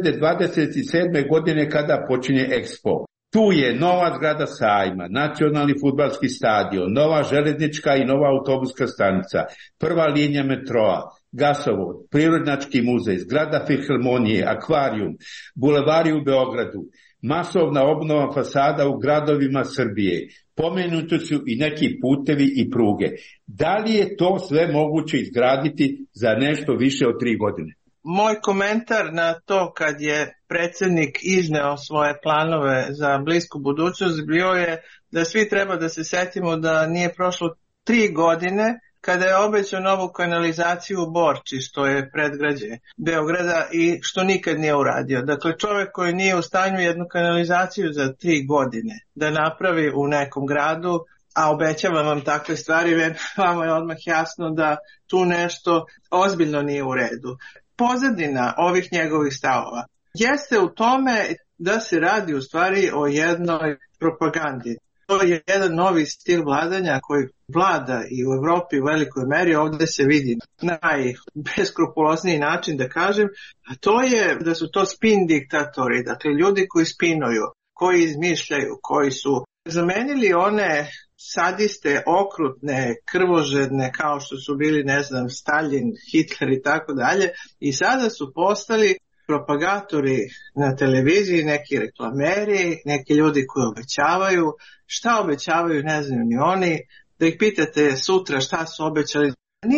2027. godine kada počinje Expo. Tu je nova zgrada sajma, nacionalni fudbalski stadion, nova željeznička i nova autobuska stanica, prva linija metroa, gasovod, prirodnjački muzej, zgrada filharmonije, akvarijum, bulevari u Beogradu, masovna obnova fasada u gradovima Srbije. Pomenuti su i neki putevi i pruge. Da li je to sve moguće izgraditi za nešto više od 3 godine? Moj komentar na to kad je predsjednik izneo svoje planove za blisku budućnost bio je da svi treba da se setimo da nije prošlo 3 godine kada je obećao novu kanalizaciju u Borči, što je predgrađe Beograda i što nikad nije uradio. Dakle, čovjek koji nije u stanju jednu kanalizaciju za 3 godine da napravi u nekom gradu, a obećavam vam takve stvari, vama je odmah jasno da tu nešto ozbiljno nije u redu. Pozadina ovih njegovih stavova jeste u tome da se radi u stvari o jednoj propagandi. To je jedan novi stil vladanja koji vlada i u Evropi u velikoj meri, ovdje se vidi najbeskrupulozniji način da kažem, a to je da su to spin diktatori, dakle ljudi koji spinuju, koji izmišljaju, koji su zamenili one sadiste, okrutne, krvožedne kao što su bili, ne znam, Stalin, Hitler i tako dalje, i sada su postali propagatori na televiziji, neki reklameri, neki ljudi koji obećavaju. Šta obećavaju ne znaju ni oni, da ih pitate sutra šta su obećali.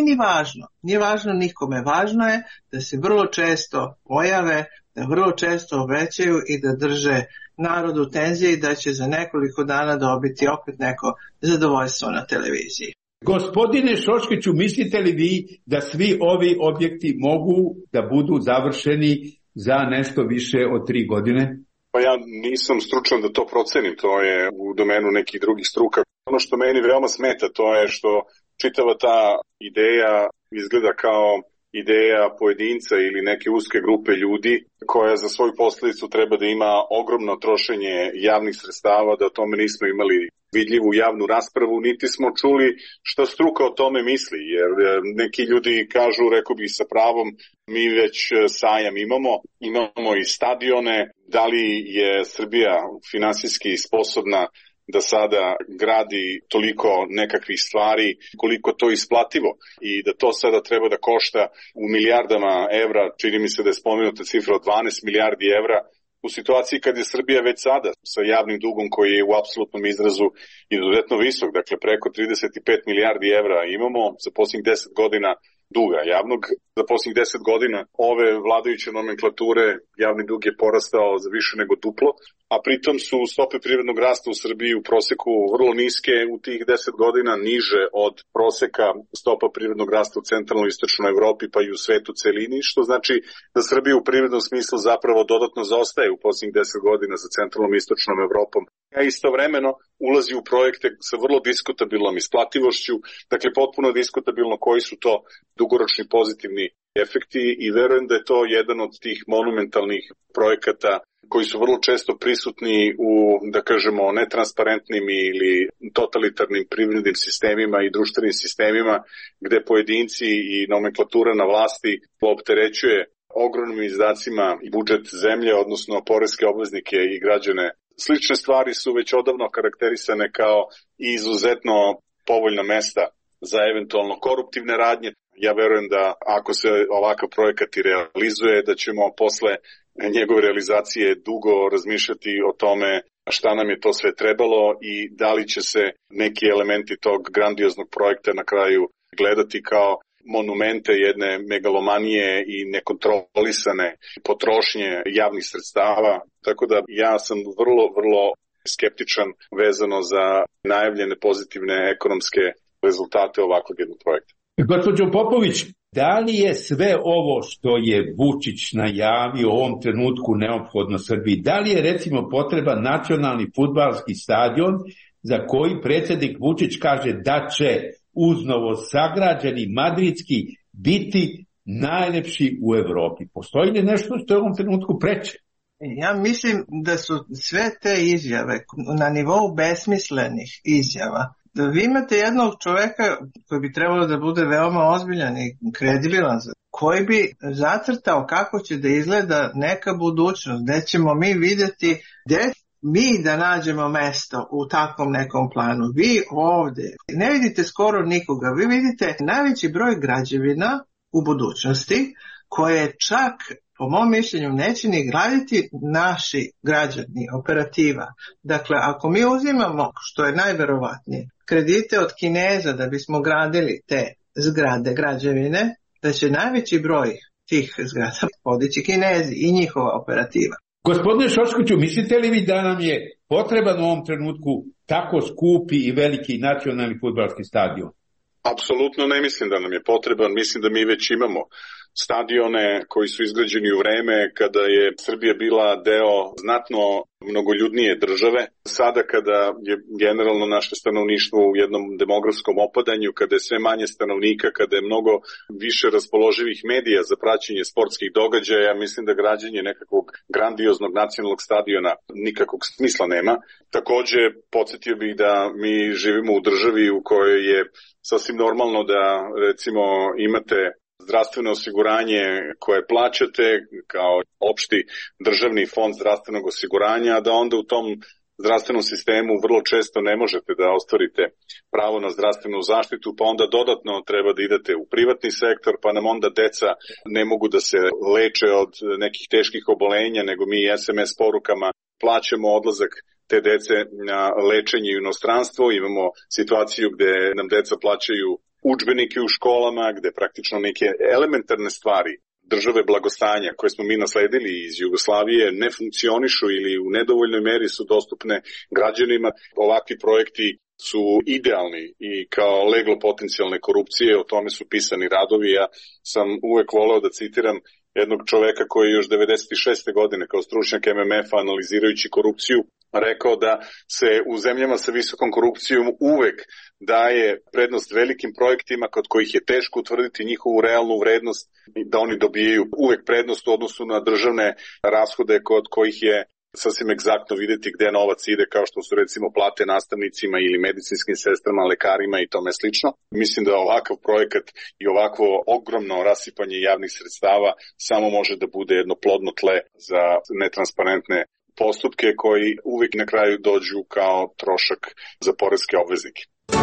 Nije važno nikome, važno je da se vrlo često pojave, da vrlo često obećaju i da drže narod u tenziji i da će za nekoliko dana dobiti opet neko zadovoljstvo na televiziji. Gospodine Šoškiću, mislite li vi da svi ovi objekti mogu da budu završeni za nešto više od 3 godine? Pa ja nisam stručan da to procenim, to je u domenu nekih drugih struka. Ono što meni veoma smeta to je što čitava ta ideja izgleda kao ideja pojedinca ili neke uske grupe ljudi koja za svoju posledicu treba da ima ogromno trošenje javnih sredstava, da o tome nismo imali vidljivu javnu raspravu, niti smo čuli šta struka o tome misli, jer neki ljudi kažu, rekao bih sa pravom, mi već sajam imamo i stadione, da li je Srbija finansijski sposobna da sada gradi toliko nekakvih stvari, koliko to isplativo i da to sada treba da košta u milijardama evra, čini mi se da je spomenuta cifra od 12 milijardi evra, u situaciji kad je Srbija već sada sa javnim dugom koji je u apsolutnom izrazu izuzetno visok, dakle preko 35 milijardi evra imamo za posljednjih 10 godina duga javnog. Za posljednjih 10 godina ove vladajuće nomenklature javni dug je porastao za više nego duplo, a pritom su stope privrednog rasta u Srbiji u proseku vrlo niske u tih 10 godina, niže od proseka stopa privrednog rasta u centralnoj i istočnoj Evropi pa i u svetu celini, što znači da Srbija u privrednom smislu zapravo dodatno zaostaje u posljednjih 10 godina za centralnom i istočnom Evropom, a istovremeno ulazi u projekte sa vrlo diskutabilnom isplativošću, dakle potpuno diskutabilno koji su to dugoročni pozitivni efekti i verujem da je to jedan od tih monumentalnih projekata koji su vrlo često prisutni u, da kažemo, netransparentnim ili totalitarnim privrednim sistemima i društvenim sistemima gde pojedinci i nomenklatura na vlasti opterećuje ogromnim izdacima budžet zemlje, odnosno poreske obveznike i građane. Slične stvari su već odavno karakterisane kao izuzetno povoljna mesta za eventualno koruptivne radnje. Ja verujem da ako se ovakav projekat i realizuje, da ćemo posle njegove realizacije dugo razmišljati o tome šta nam je to sve trebalo i da li će se neki elementi tog grandioznog projekta na kraju gledati kao monumente jedne megalomanije i nekontrolisane potrošnje javnih sredstava. Tako da ja sam vrlo skeptičan vezano za najavljene pozitivne ekonomske rezultate ovakvog jednog projekta. Gospođo Popović, da li je sve ovo što je Vučić najavio u ovom trenutku neophodno Srbiji? Da li je recimo potreban nacionalni fudbalski stadion za koji predsjednik Vučić kaže da će uz novosagrađeni madridski biti najlepši u Evropi? Postoji li nešto što je u ovom trenutku preče? Ja mislim da su sve te izjave na nivou besmislenih izjava. Vi imate jednog čoveka koji bi trebalo da bude veoma ozbiljan i kredibilan, koji bi zacrtao kako će da izgleda neka budućnost, gde ćemo mi vidjeti, gde mi da nađemo mesto u takvom nekom planu. Vi ovdje ne vidite skoro nikoga, vi vidite najveći broj građevina u budućnosti koje čak, po mom mišljenju, neće ni graditi naši građani, operativa. Dakle, ako mi uzimamo, što je najverovatnije, kredite od Kineza da bismo gradili te zgrade, građevine, da će najveći broj tih zgrada podići Kinezi i njihova operativa. Gospodine Šoškoviću, mislite li vi da nam je potreban u ovom trenutku tako skupi i veliki nacionalni fudbalski stadion? Apsolutno ne mislim da nam je potreban, mislim da mi već imamo stadione koji su izgrađeni u vreme kada je Srbija bila deo znatno mnogoljudnije države. Sada kada je generalno naše stanovništvo u jednom demografskom opadanju, kada je sve manje stanovnika, kada je mnogo više raspoloživih medija za praćenje sportskih događaja, mislim da građenje nekakvog grandioznog nacionalnog stadiona nikakvog smisla nema. Takođe, podsjetio bih da mi živimo u državi u kojoj je sasvim normalno da recimo imate zdravstveno osiguranje koje plaćate kao opšti državni fond zdravstvenog osiguranja, da onda u tom zdravstvenom sistemu vrlo često ne možete da ostvarite pravo na zdravstvenu zaštitu, pa onda dodatno treba da idete u privatni sektor, pa nam onda deca ne mogu da se leče od nekih teških obolenja, nego mi SMS porukama plaćamo odlazak te dece na lečenje u inostranstvo. Imamo situaciju gde nam deca plaćaju udžbenike u školama, gde praktično neke elementarne stvari države blagostanja koje smo mi nasledili iz Jugoslavije ne funkcionišu ili u nedovoljnoj meri su dostupne građanima. Ovakvi projekti su idealni i kao leglo potencijalne korupcije, o tome su pisani radovi. Ja sam uvek voleo da citiram jednog čoveka koji je još 96. godine kao stručnjak MMF-a analizirajući korupciju rekao da se u zemljama sa visokom korupcijom uvek daje prednost velikim projektima kod kojih je teško utvrditi njihovu realnu vrednost, da oni dobijaju uvek prednost u odnosu na državne rashode kod kojih je sasvim egzaktno videti gde novac ide, kao što su recimo plate nastavnicima ili medicinskim sestrama, lekarima i tome slično. Mislim da ovakav projekat i ovakvo ogromno rasipanje javnih sredstava samo može da bude jedno plodno tle za netransparentne postupke koji uvek na kraju dođu kao trošak za poreske obveznike.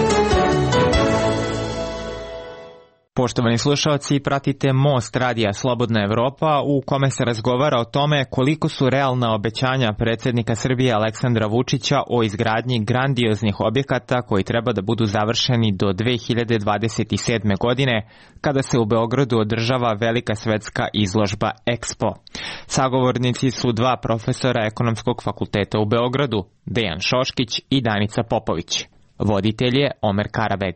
Poštovani slušalci, pratite Most radija Slobodna Evropa u kome se razgovara o tome koliko su realna obećanja predsjednika Srbije Aleksandra Vučića o izgradnji grandioznih objekata koji treba da budu završeni do 2027. godine, kada se u Beogradu održava velika svetska izložba Expo. Sagovornici su dva profesora Ekonomskog fakulteta u Beogradu, Dejan Šoškić i Danica Popović. Voditelj je Omer Karabeg.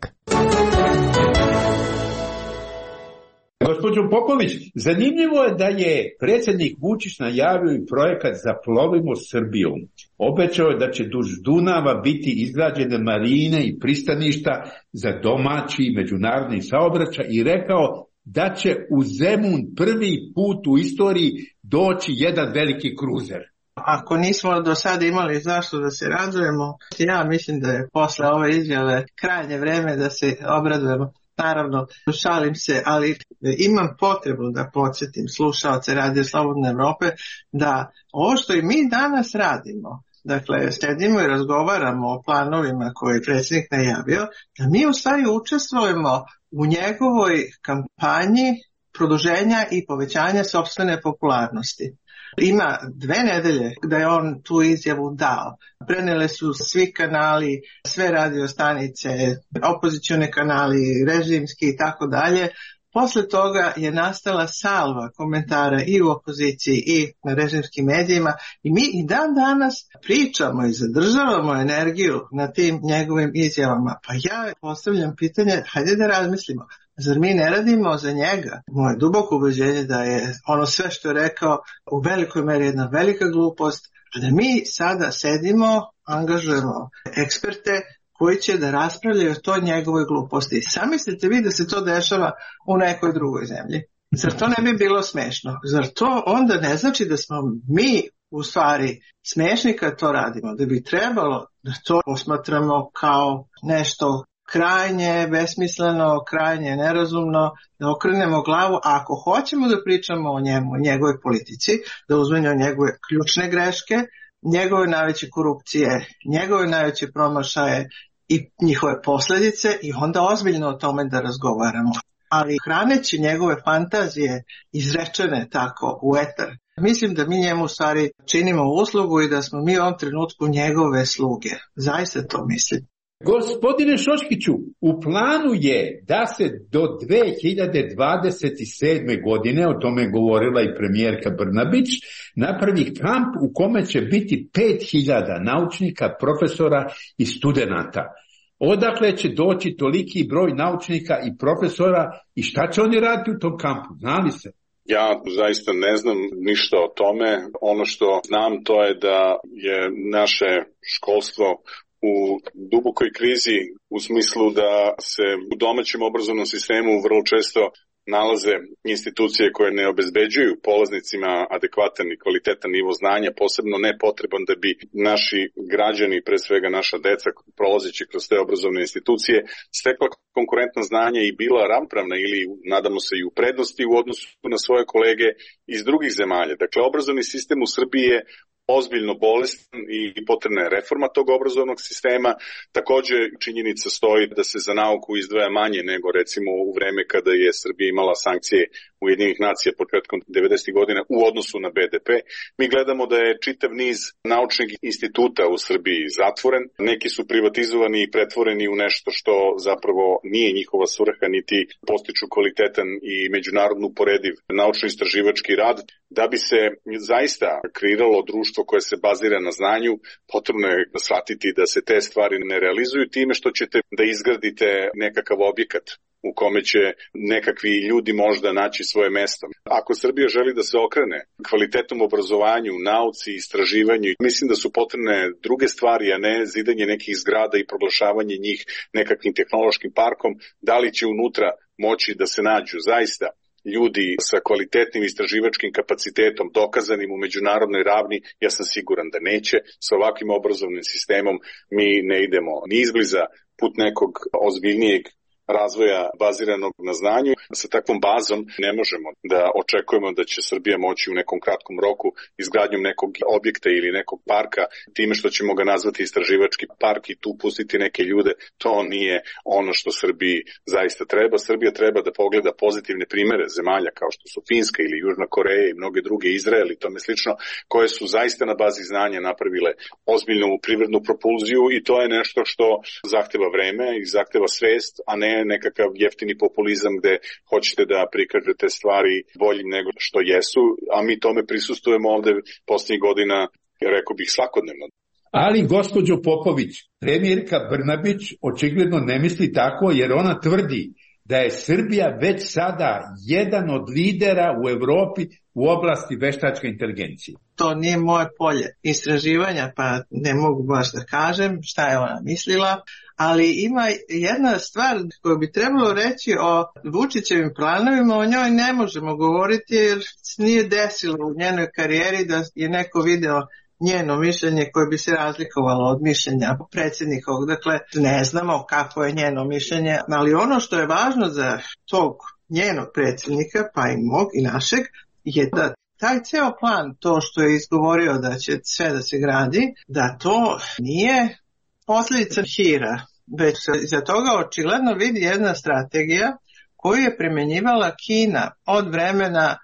Gospođo Popović, zanimljivo je da je predsjednik Vučić najavio i projekat Zaplovimo Srbijom. Obećao je da će duž Dunava biti izgrađene marine i pristaništa za domaći i međunarodni saobraćaj i rekao da će u Zemun prvi put u istoriji doći jedan veliki kruzer. Ako nismo do sada imali zašto da se radujemo, ja mislim da je posle ove izjave krajnje vreme da se obradujemo. Naravno, šalim se, ali imam potrebu da podsjetim slušaoce Radija Slobodne Evrope da ovo što i mi danas radimo, dakle, sedimo i razgovaramo o planovima koje je predsjednik najavio, da mi u stvari učestvujemo u njegovoj kampanji produženja i povećanja sopstvene popularnosti. Ima 2 nedelje da je on tu izjavu dao. Prenele su svi kanali, sve radiostanice, opozicione kanali, režimski i tako dalje. Posle toga je nastala salva komentara i u opoziciji i na režimskim medijima i mi i dan danas pričamo i zadržavamo energiju na tim njegovim izjavama. Pa ja postavljam pitanje, hajde da razmislimo. Zar mi ne radimo za njega? Moje duboko ubeđenje da je ono sve što je rekao u velikoj meri jedna velika glupost, a da mi sada sedimo, angažujemo eksperte koji će da raspravljaju o toj njegovoj gluposti. Zamislite vi da se to dešava u nekoj drugoj zemlji. Zar to ne bi bilo smešno? Zar to onda ne znači da smo mi u stvari smešni kad to radimo? Da bi trebalo da to posmatramo kao nešto krajnje besmisleno, krajnje nerazumno, da okrenemo glavu, a ako hoćemo da pričamo o njemu, o njegovoj politici, da uzmemo njegove ključne greške, njegove najveće korupcije, njegove najveće promašaje i njihove posljedice i onda ozbiljno o tome da razgovaramo. Ali hraneći njegove fantazije izrečene tako u etar, mislim da mi njemu u stvari činimo uslugu i da smo mi u ovom trenutku njegove sluge. Zaista to mislim. Gospodine Šoškiću, u planu je da se do 2027. godine, o tome govorila i premijerka Brnabić, napravi kamp u kome će biti 5000 naučnika, profesora i studenata. Odakle će doći toliki broj naučnika i profesora i šta će oni raditi u tom kampu? Zna li se? Ja zaista ne znam ništa o tome. Ono što znam to je da je naše školstvo u dubokoj krizi u smislu da se u domaćem obrazovnom sistemu vrlo često nalaze institucije koje ne obezbeđuju polaznicima adekvatan i kvalitetan nivo znanja, posebno ne potreban da bi naši građani, pre svega naša deca, prolazeći kroz te obrazovne institucije, stekla konkurentna znanja i bila ravnopravna ili, nadamo se, i u prednosti u odnosu na svoje kolege iz drugih zemalja. Dakle, obrazovni sistem u Srbiji je ozbiljno bolestan i potrebna je reforma tog obrazovnog sistema. Također činjenica stoji da se za nauku izdvaja manje nego recimo u vreme kada je Srbija imala sankcije Ujedinjenih nacija početkom 90. godina u odnosu na BDP. Mi gledamo da je čitav niz naučnih instituta u Srbiji zatvoren. Neki su privatizovani i pretvoreni u nešto što zapravo nije njihova svrha niti postiču kvalitetan i međunarodno uporediv naučno-istraživački rad. Da bi se zaista kreiralo društvo koje se bazira na znanju, potrebno je shvatiti da se te stvari ne realizuju time što ćete da izgradite nekakav objekat u kome će nekakvi ljudi možda naći svoje mesto. Ako Srbija želi da se okrene kvalitetnom obrazovanju, nauci, istraživanju, mislim da su potrebne druge stvari, a ne zidanje nekih zgrada i proglašavanje njih nekakvim tehnološkim parkom. Da li će unutra moći da se nađu zaista ljudi sa kvalitetnim istraživačkim kapacitetom, dokazanim u međunarodnoj ravni, ja sam siguran da neće. Sa ovakvim obrazovnim sistemom mi ne idemo ni izbliza put nekog ozbiljnijeg razvoja baziranog na znanju. Sa takvom bazom ne možemo da očekujemo da će Srbija moći u nekom kratkom roku izgradnjom nekog objekta ili nekog parka, time što ćemo ga nazvati istraživački park i tu pustiti neke ljude. To nije ono što Srbiji zaista treba. Srbija treba da pogleda pozitivne primere zemalja kao što su Finska ili Južna Koreja i mnoge druge, Izrael i tome slično, koje su zaista na bazi znanja napravile ozbiljnu privrednu propulziju i to je nešto što zahteva vreme i zahteva svest, a ne nekakav jeftini populizam gde hoćete da prikažete stvari boljim nego što jesu, a mi tome prisustujemo ovde posljednjih godina, rekao bih, svakodnevno. Ali, gospođo Popović, premijerka Brnabić očigledno ne misli tako, jer ona tvrdi da je Srbija već sada jedan od lidera u Evropi u oblasti veštačke inteligencije. To nije moje polje istraživanja, pa ne mogu baš da kažem šta je ona mislila, ali ima jedna stvar koju bi trebalo reći o Vučićevim planovima, o njoj ne možemo govoriti jer nije desilo u njenoj karijeri da je neko video njeno mišljenje koje bi se razlikovalo od mišljenja predsjednikovog. Dakle, ne znamo kako je njeno mišljenje, ali ono što je važno za tog njenog predsjednika, pa i mog i našeg, je da taj ceo plan, to što je izgovorio da će sve da se gradi, da to nije posljedica hira, već za toga očigledno vidi jedna strategija koju je primjenjivala Kina od vremena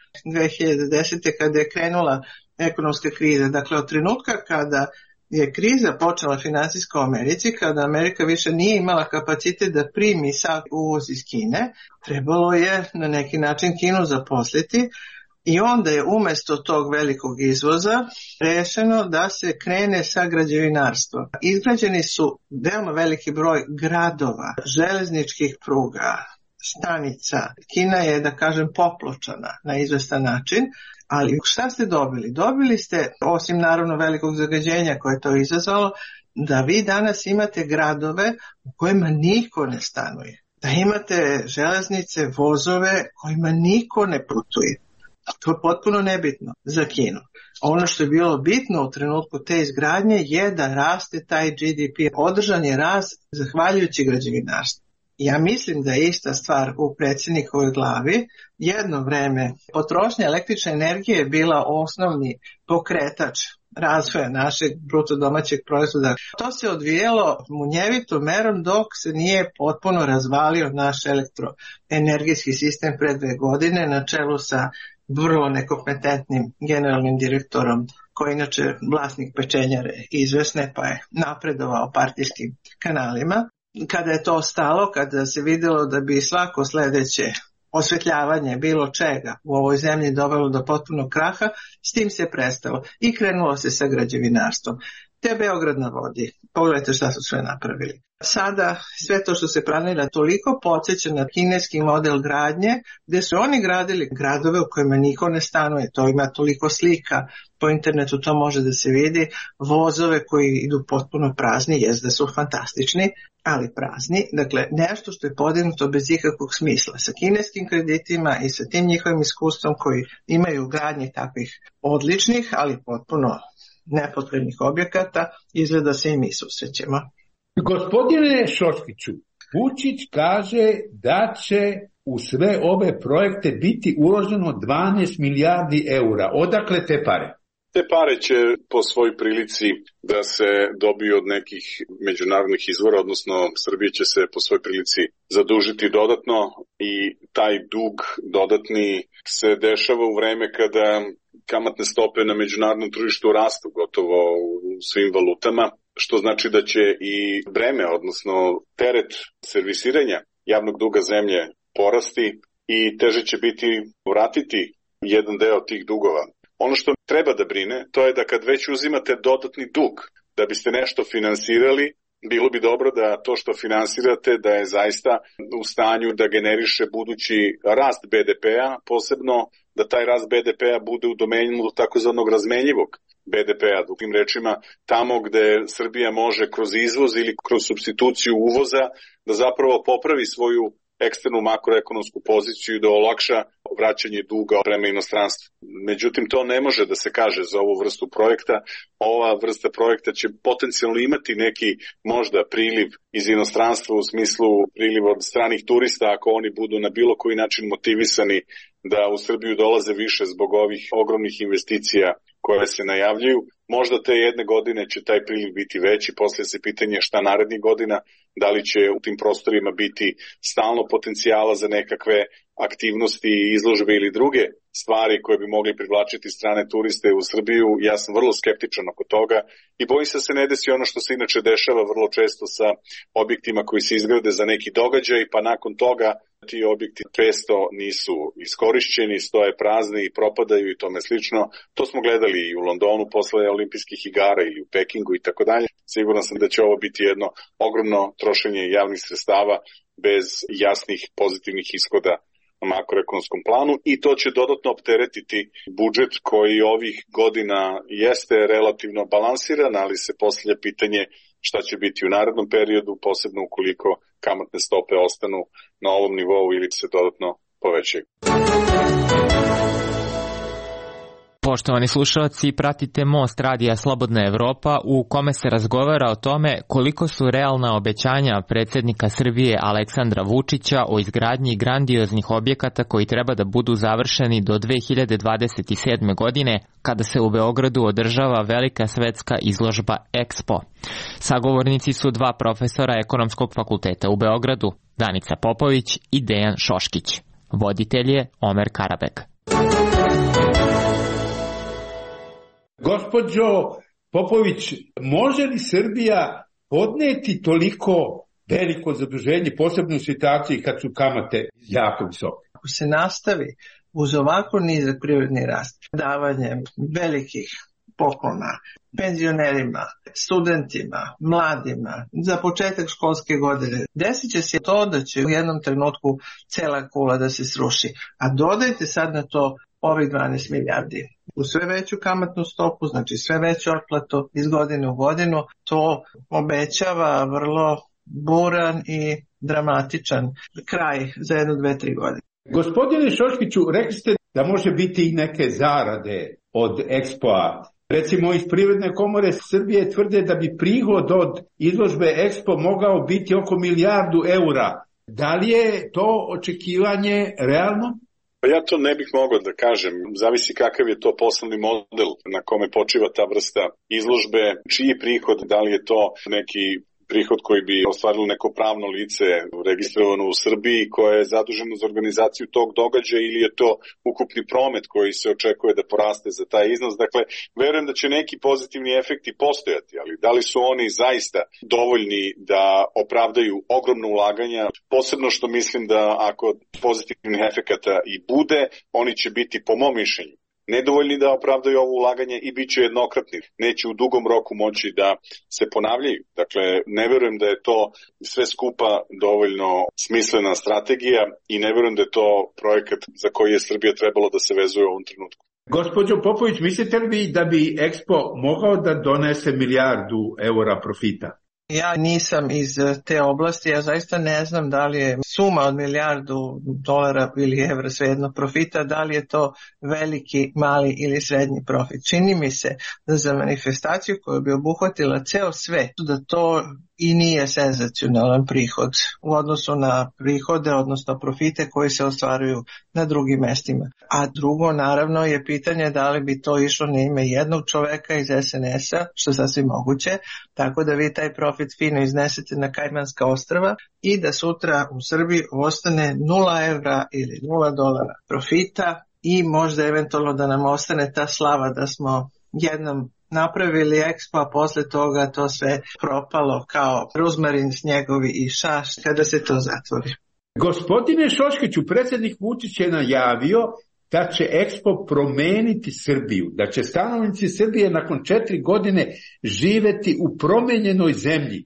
2010. kada je krenula ekonomska kriza. Dakle, od trenutka kada je kriza počela financijska u Americi, kada Amerika više nije imala kapacitet da primi sav uvoz iz Kine, trebalo je na neki način Kinu zaposliti i onda je umjesto tog velikog izvoza rešeno da se krene sa građevinarstvom. Izgrađeni su veoma veliki broj gradova, železničkih pruga, stanica. Kina je, da kažem, popločana na izvestan način, ali šta ste dobili? Dobili ste, osim naravno velikog zagađenja koje je to izazvalo, da vi danas imate gradove u kojima niko ne stanuje. Da imate železnice, vozove kojima niko ne putuje. To je potpuno nebitno za Kinu. Ono što je bilo bitno u trenutku te izgradnje je da raste taj GDP. Održan je rast zahvaljujući građevinarstvu. Ja mislim da je ista stvar u predsjednikovoj glavi. Jedno vreme potrošnja električne energije je bila osnovni pokretač razvoja našeg bruto domaćeg proizvoda. To se odvijelo munjevitom merom dok se nije potpuno razvalio naš elektroenergijski sistem pre 2 godine na čelu sa vrlo nekompetentnim generalnim direktorom koji je inače vlasnik pečenjare izvesne pa je napredovao partijskim kanalima. Kada je to stalo, kada se vidjelo da bi svako sljedeće osvetljavanje bilo čega u ovoj zemlji dovelo do potpunog kraha, s tim se prestalo i krenulo se sa građevinarstvom. Te Beograd na vodi, pogledajte šta su sve napravili. Sada sve to što se planira toliko podsjeća na kineski model gradnje, gdje su oni gradili gradove u kojima niko ne stanuje, to ima toliko slika, po internetu to može da se vidi, vozove koji idu potpuno prazni, jest da su fantastični, ali prazni, dakle nešto što je podignuto bez ikakvog smisla, sa kineskim kreditima i sa tim njihovim iskustvom koji imaju u gradnji takvih odličnih, ali potpuno nepotrebnih objekata, izgleda se i mi susrećemo. Gospodine Šoškiću, Vučić kaže da će u sve ove projekte biti uloženo 12 milijardi eura. Odakle te pare? Te pare će po svoj prilici da se dobiju od nekih međunarodnih izvora, odnosno Srbija će se po svoj prilici zadužiti dodatno i taj dug dodatni se dešava u vreme kada kamatne stope na međunarodnom tržištu rastu gotovo u svim valutama, što znači da će i breme, odnosno teret servisiranja javnog duga zemlje porasti i teže će biti vratiti jedan deo tih dugova. Ono što treba da brine, to je da kad već uzimate dodatni dug da biste nešto finansirali, bilo bi dobro da to što finansirate da je zaista u stanju da generiše budući rast BDP-a, posebno da taj rast BDP-a bude u domenu takozvanog razmenjivog BDP-a, drugim rečima tamo gde Srbija može kroz izvoz ili kroz supstituciju uvoza da zapravo popravi svoju eksternu makroekonomsku poziciju i da olakša vraćanje duga prema inostranstvu. Međutim, to ne može da se kaže za ovu vrstu projekta. Ova vrsta projekta će potencijalno imati neki možda priliv iz inostranstva u smislu priliva od stranih turista ako oni budu na bilo koji način motivisani da u Srbiju dolaze više zbog ovih ogromnih investicija koje se najavljuju. Možda te jedne godine će taj priliv biti veći, poslije se pitanje šta narednih godina, da li će u tim prostorima biti stalno potencijala za nekakve aktivnosti, izložbe ili druge stvari koje bi mogli privlačiti strane turiste u Srbiju. Ja sam vrlo skeptičan oko toga i bojim se da se ne desi ono što se inače dešava vrlo često sa objektima koji se izgrade za neki događaj, pa nakon toga ti objekti često nisu iskorišćeni, stoje prazni i propadaju i tome slično. To smo gledali i u Londonu posle olimpijskih igara ili u Pekingu i tako dalje. Siguran sam da će ovo biti jedno ogromno trošenje javnih sredstava bez jasnih pozitivnih ishoda na makroekonomskom planu i to će dodatno opteretiti budžet koji ovih godina jeste relativno balansiran, ali se postavlja pitanje šta će biti u narednom periodu, posebno ukoliko kamatne stope ostanu na ovom nivou ili se dodatno povećaju. Poštovani slušalci, pratite Most radija Slobodna Evropa u kome se razgovara o tome koliko su realna obećanja predsjednika Srbije Aleksandra Vučića o izgradnji grandioznih objekata koji treba da budu završeni do 2027. godine kada se u Beogradu održava velika svetska izložba Expo. Sagovornici su dva profesora Ekonomskog fakulteta u Beogradu, Danica Popović i Dejan Šoškić. Voditelj je Omer Karabek. Gospođo Popović, može li Srbija podneti toliko veliko zaduženje, posebno u situaciji kad su kamate jako visoke? Ako se nastavi uz ovako nizak privredni rast, davanjem velikih poklona penzionerima, studentima, mladima, za početak školske godine, desit će se to da će u jednom trenutku cela kula da se sruši. A dodajte sad na to ovih 12 milijardi. U sve veću kamatnu stopu, znači sve veću otplatu iz godine u godinu, to obećava vrlo buran i dramatičan kraj za 1, 2, 3 godine. Gospodine Šoškiću, rekli ste da može biti i neke zarade od Expo-a. Recimo iz Privredne komore Srbije tvrde da bi prihod od izložbe Expo mogao biti oko 1 milijardu eura. Da li je to očekivanje realno? Ja to ne bih mogao da kažem, zavisi kakav je to poslovni model na kome počiva ta vrsta izložbe, čiji prihod, da li je to neki prihod koji bi ostvarilo neko pravno lice registrovano u Srbiji koje je zaduženo za organizaciju tog događaja ili je to ukupni promet koji se očekuje da poraste za taj iznos. Dakle, verujem da će neki pozitivni efekti postojati, ali da li su oni zaista dovoljni da opravdaju ogromno ulaganja, posebno što mislim da ako pozitivnih efekata i bude, oni će biti po mom mišljenju nedovoljni da opravdaju ovo ulaganje i bit će jednokratni. Neće u dugom roku moći da se ponavljaju. Dakle, ne verujem da je to sve skupa dovoljno smislena strategija i ne verujem da je to projekat za koji je Srbija trebalo da se vezuje u ovom trenutku. Gospođo Popović, mislite li da bi Expo mogao da donese 1 milijardu eura profita? Ja nisam iz te oblasti, ja zaista ne znam da li je suma od $1 milijardu ili evra, svejedno profita, da li je to veliki, mali ili srednji profit. Čini mi se da za manifestaciju koju bi obuhvatila ceo svet, da to i nije senzacionalan prihod u odnosu na prihode, odnosno profite koji se ostvaruju na drugim mestima. A drugo, naravno, je pitanje da li bi to išlo na ime jednog čoveka iz SNS-a, što je sasvim moguće, tako da vi taj profit fino iznesete na Kajmanska ostrva i da sutra u Srbiji ostane 0 evra ili $0 profita i možda eventualno da nam ostane ta slava da smo jednom napravili Expo, a posle toga to sve propalo kao ruzmarin, snjegovi i šaš kada se to zatvori. Gospodine Šoškiću, predsjednik Vučić je najavio da će Expo promeniti Srbiju, da će stanovnici Srbije nakon 4 godine živeti u promenjenoj zemlji.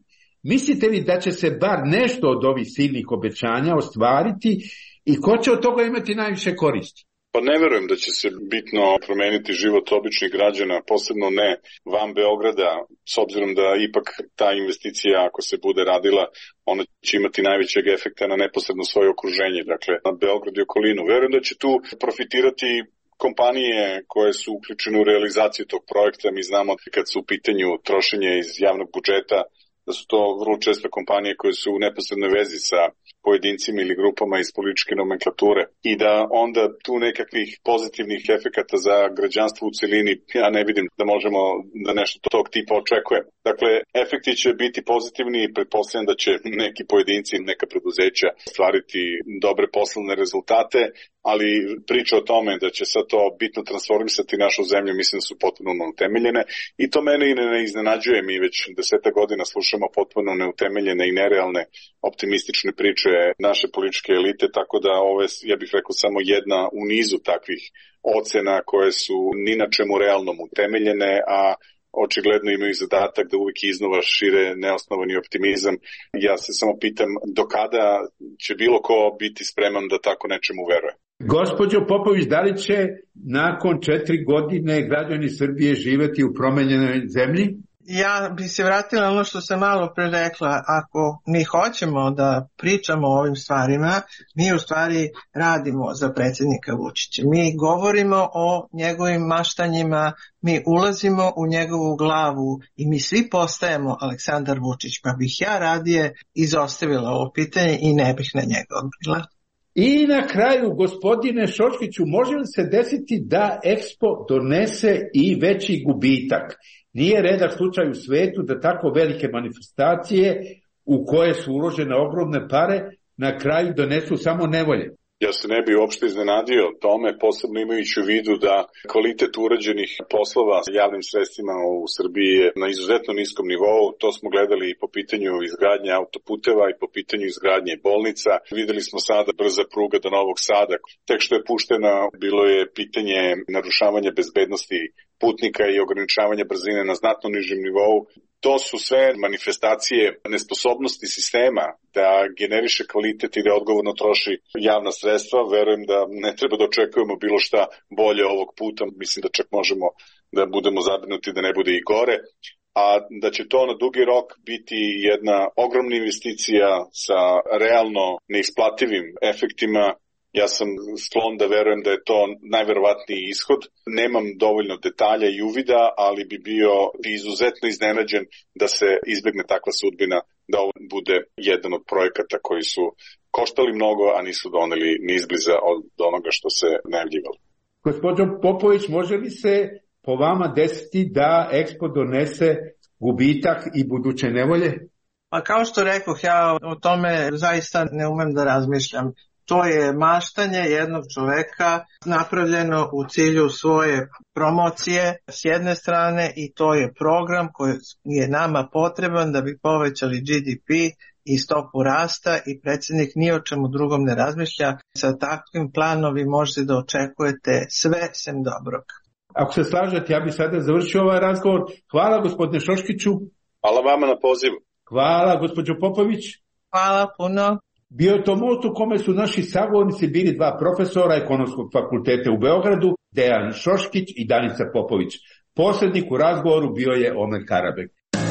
Mislite li da će se bar nešto od ovih silnih obećanja ostvariti i ko će od toga imati najviše koristi? Pa ne verujem da će se bitno promeniti život običnih građana, posebno ne van Beograda, s obzirom da ipak ta investicija, ako se bude radila, ona će imati najvećeg efekta na neposredno svoje okruženje, dakle na Beograd i okolinu. Verujem da će tu profitirati kompanije koje su uključene u realizaciju tog projekta. Mi znamo kad su u pitanju trošenje iz javnog budžeta, da su to vrlo često kompanije koje su u neposrednoj vezi sa pojedincima ili grupama iz političke nomenklature i da onda tu nekakvih pozitivnih efekata za građanstvo u celini ja ne vidim da možemo da nešto tog tipa očekujemo. Dakle, efekti će biti pozitivni i pretpostavljam da će neki pojedinci, neka preduzeća stvariti dobre poslovne rezultate, ali priča o tome da će sad to bitno transformisati našu zemlju, mislim da su potpuno neutemeljene i to mene i ne iznenađuje. Mi već 10 godina slušamo potpuno neutemeljene i nerealne optimistične priče naše političke elite, tako da ovo je, ja bih rekao, samo jedna u nizu takvih ocena koje su ni na čemu realnom utemeljene, a očigledno imaju zadatak da uvijek iznova šire neosnovani optimizam. Ja se samo pitam do kada će bilo ko biti spreman da tako nečemu veruje. Gospođo Popović, da li će nakon 4 godine građani Srbije živeti u promenjenoj zemlji? Ja bi se vratila ono što sam malo pre rekla. Ako mi hoćemo da pričamo o ovim stvarima, mi u stvari radimo za predsjednika Vučića. Mi govorimo o njegovim maštanjima, mi ulazimo u njegovu glavu i mi svi postajemo Aleksandar Vučić. Pa bih ja radije izostavila ovo pitanje i ne bih na njega odgovorila. I na kraju, gospodine Šoškiću, može li se desiti da EKSPO donese i veći gubitak? Nije redak slučaj u svetu da tako velike manifestacije u koje su uložene ogromne pare na kraju donesu samo nevolje. Ja se ne bi uopšte iznenadio tome, posebno imajući u vidu da kvalitet urađenih poslova s javnim sredstvima u Srbiji je na izuzetno niskom nivou. To smo gledali i po pitanju izgradnje autoputeva i po pitanju izgradnje bolnica. Videli smo sada brza pruga do Novog Sada. Tek što je puštena, bilo je pitanje narušavanja bezbednosti putnika i ograničavanja brzine na znatno nižem nivou. To su sve manifestacije nesposobnosti sistema da generiše kvalitet i da odgovorno troši javna sredstva. Verujem da ne treba da očekujemo bilo šta bolje ovog puta. Mislim da čak možemo da budemo zabrinuti da ne bude i gore. A da će to na dugi rok biti jedna ogromna investicija sa realno neisplativim efektima. Ja sam sklon da verujem da je to najverovatniji ishod. Nemam dovoljno detalja i uvida, ali bi bio izuzetno iznenađen da se izbegne takva sudbina, da ovo bude jedan od projekata koji su koštali mnogo, a nisu doneli ni izbliza od onoga što se najavljivalo. Gospođo Popović, može li se po vama desiti da EKSPO donese gubitak i buduće nevolje? Pa kao što rekoh, ja o tome zaista ne umem da razmišljam. To je maštanje jednog čoveka napravljeno u cilju svoje promocije s jedne strane i to je program koji je nama potreban da bi povećali GDP i stopu rasta i predsjednik ni o čemu drugom ne razmišlja. Sa takvim planom vi možete da očekujete sve sem dobrog. Ako se slažete, ja bih sada završio ovaj razgovor. Hvala gospodine Šoškiću. Hvala vama na pozivu. Hvala gospođo Popović. Hvala puno. Bio je to most u kome su naši sagovornici bili 2 profesora Ekonomskog fakulteta u Beogradu, Dejan Šoškić i Danica Popović. Posrednik u razgovoru bio je Omer Karabek.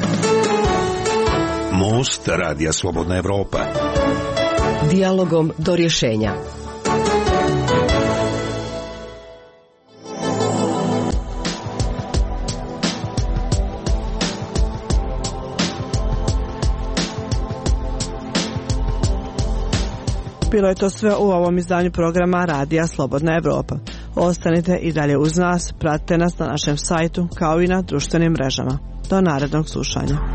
Most Radija Slobodna Evropa. Dijalogom do rješenja. Bilo je to sve u ovom izdanju programa Radija Slobodna Evropa. Ostanite i dalje uz nas, pratite nas na našem sajtu kao i na društvenim mrežama. Do narednog slušanja.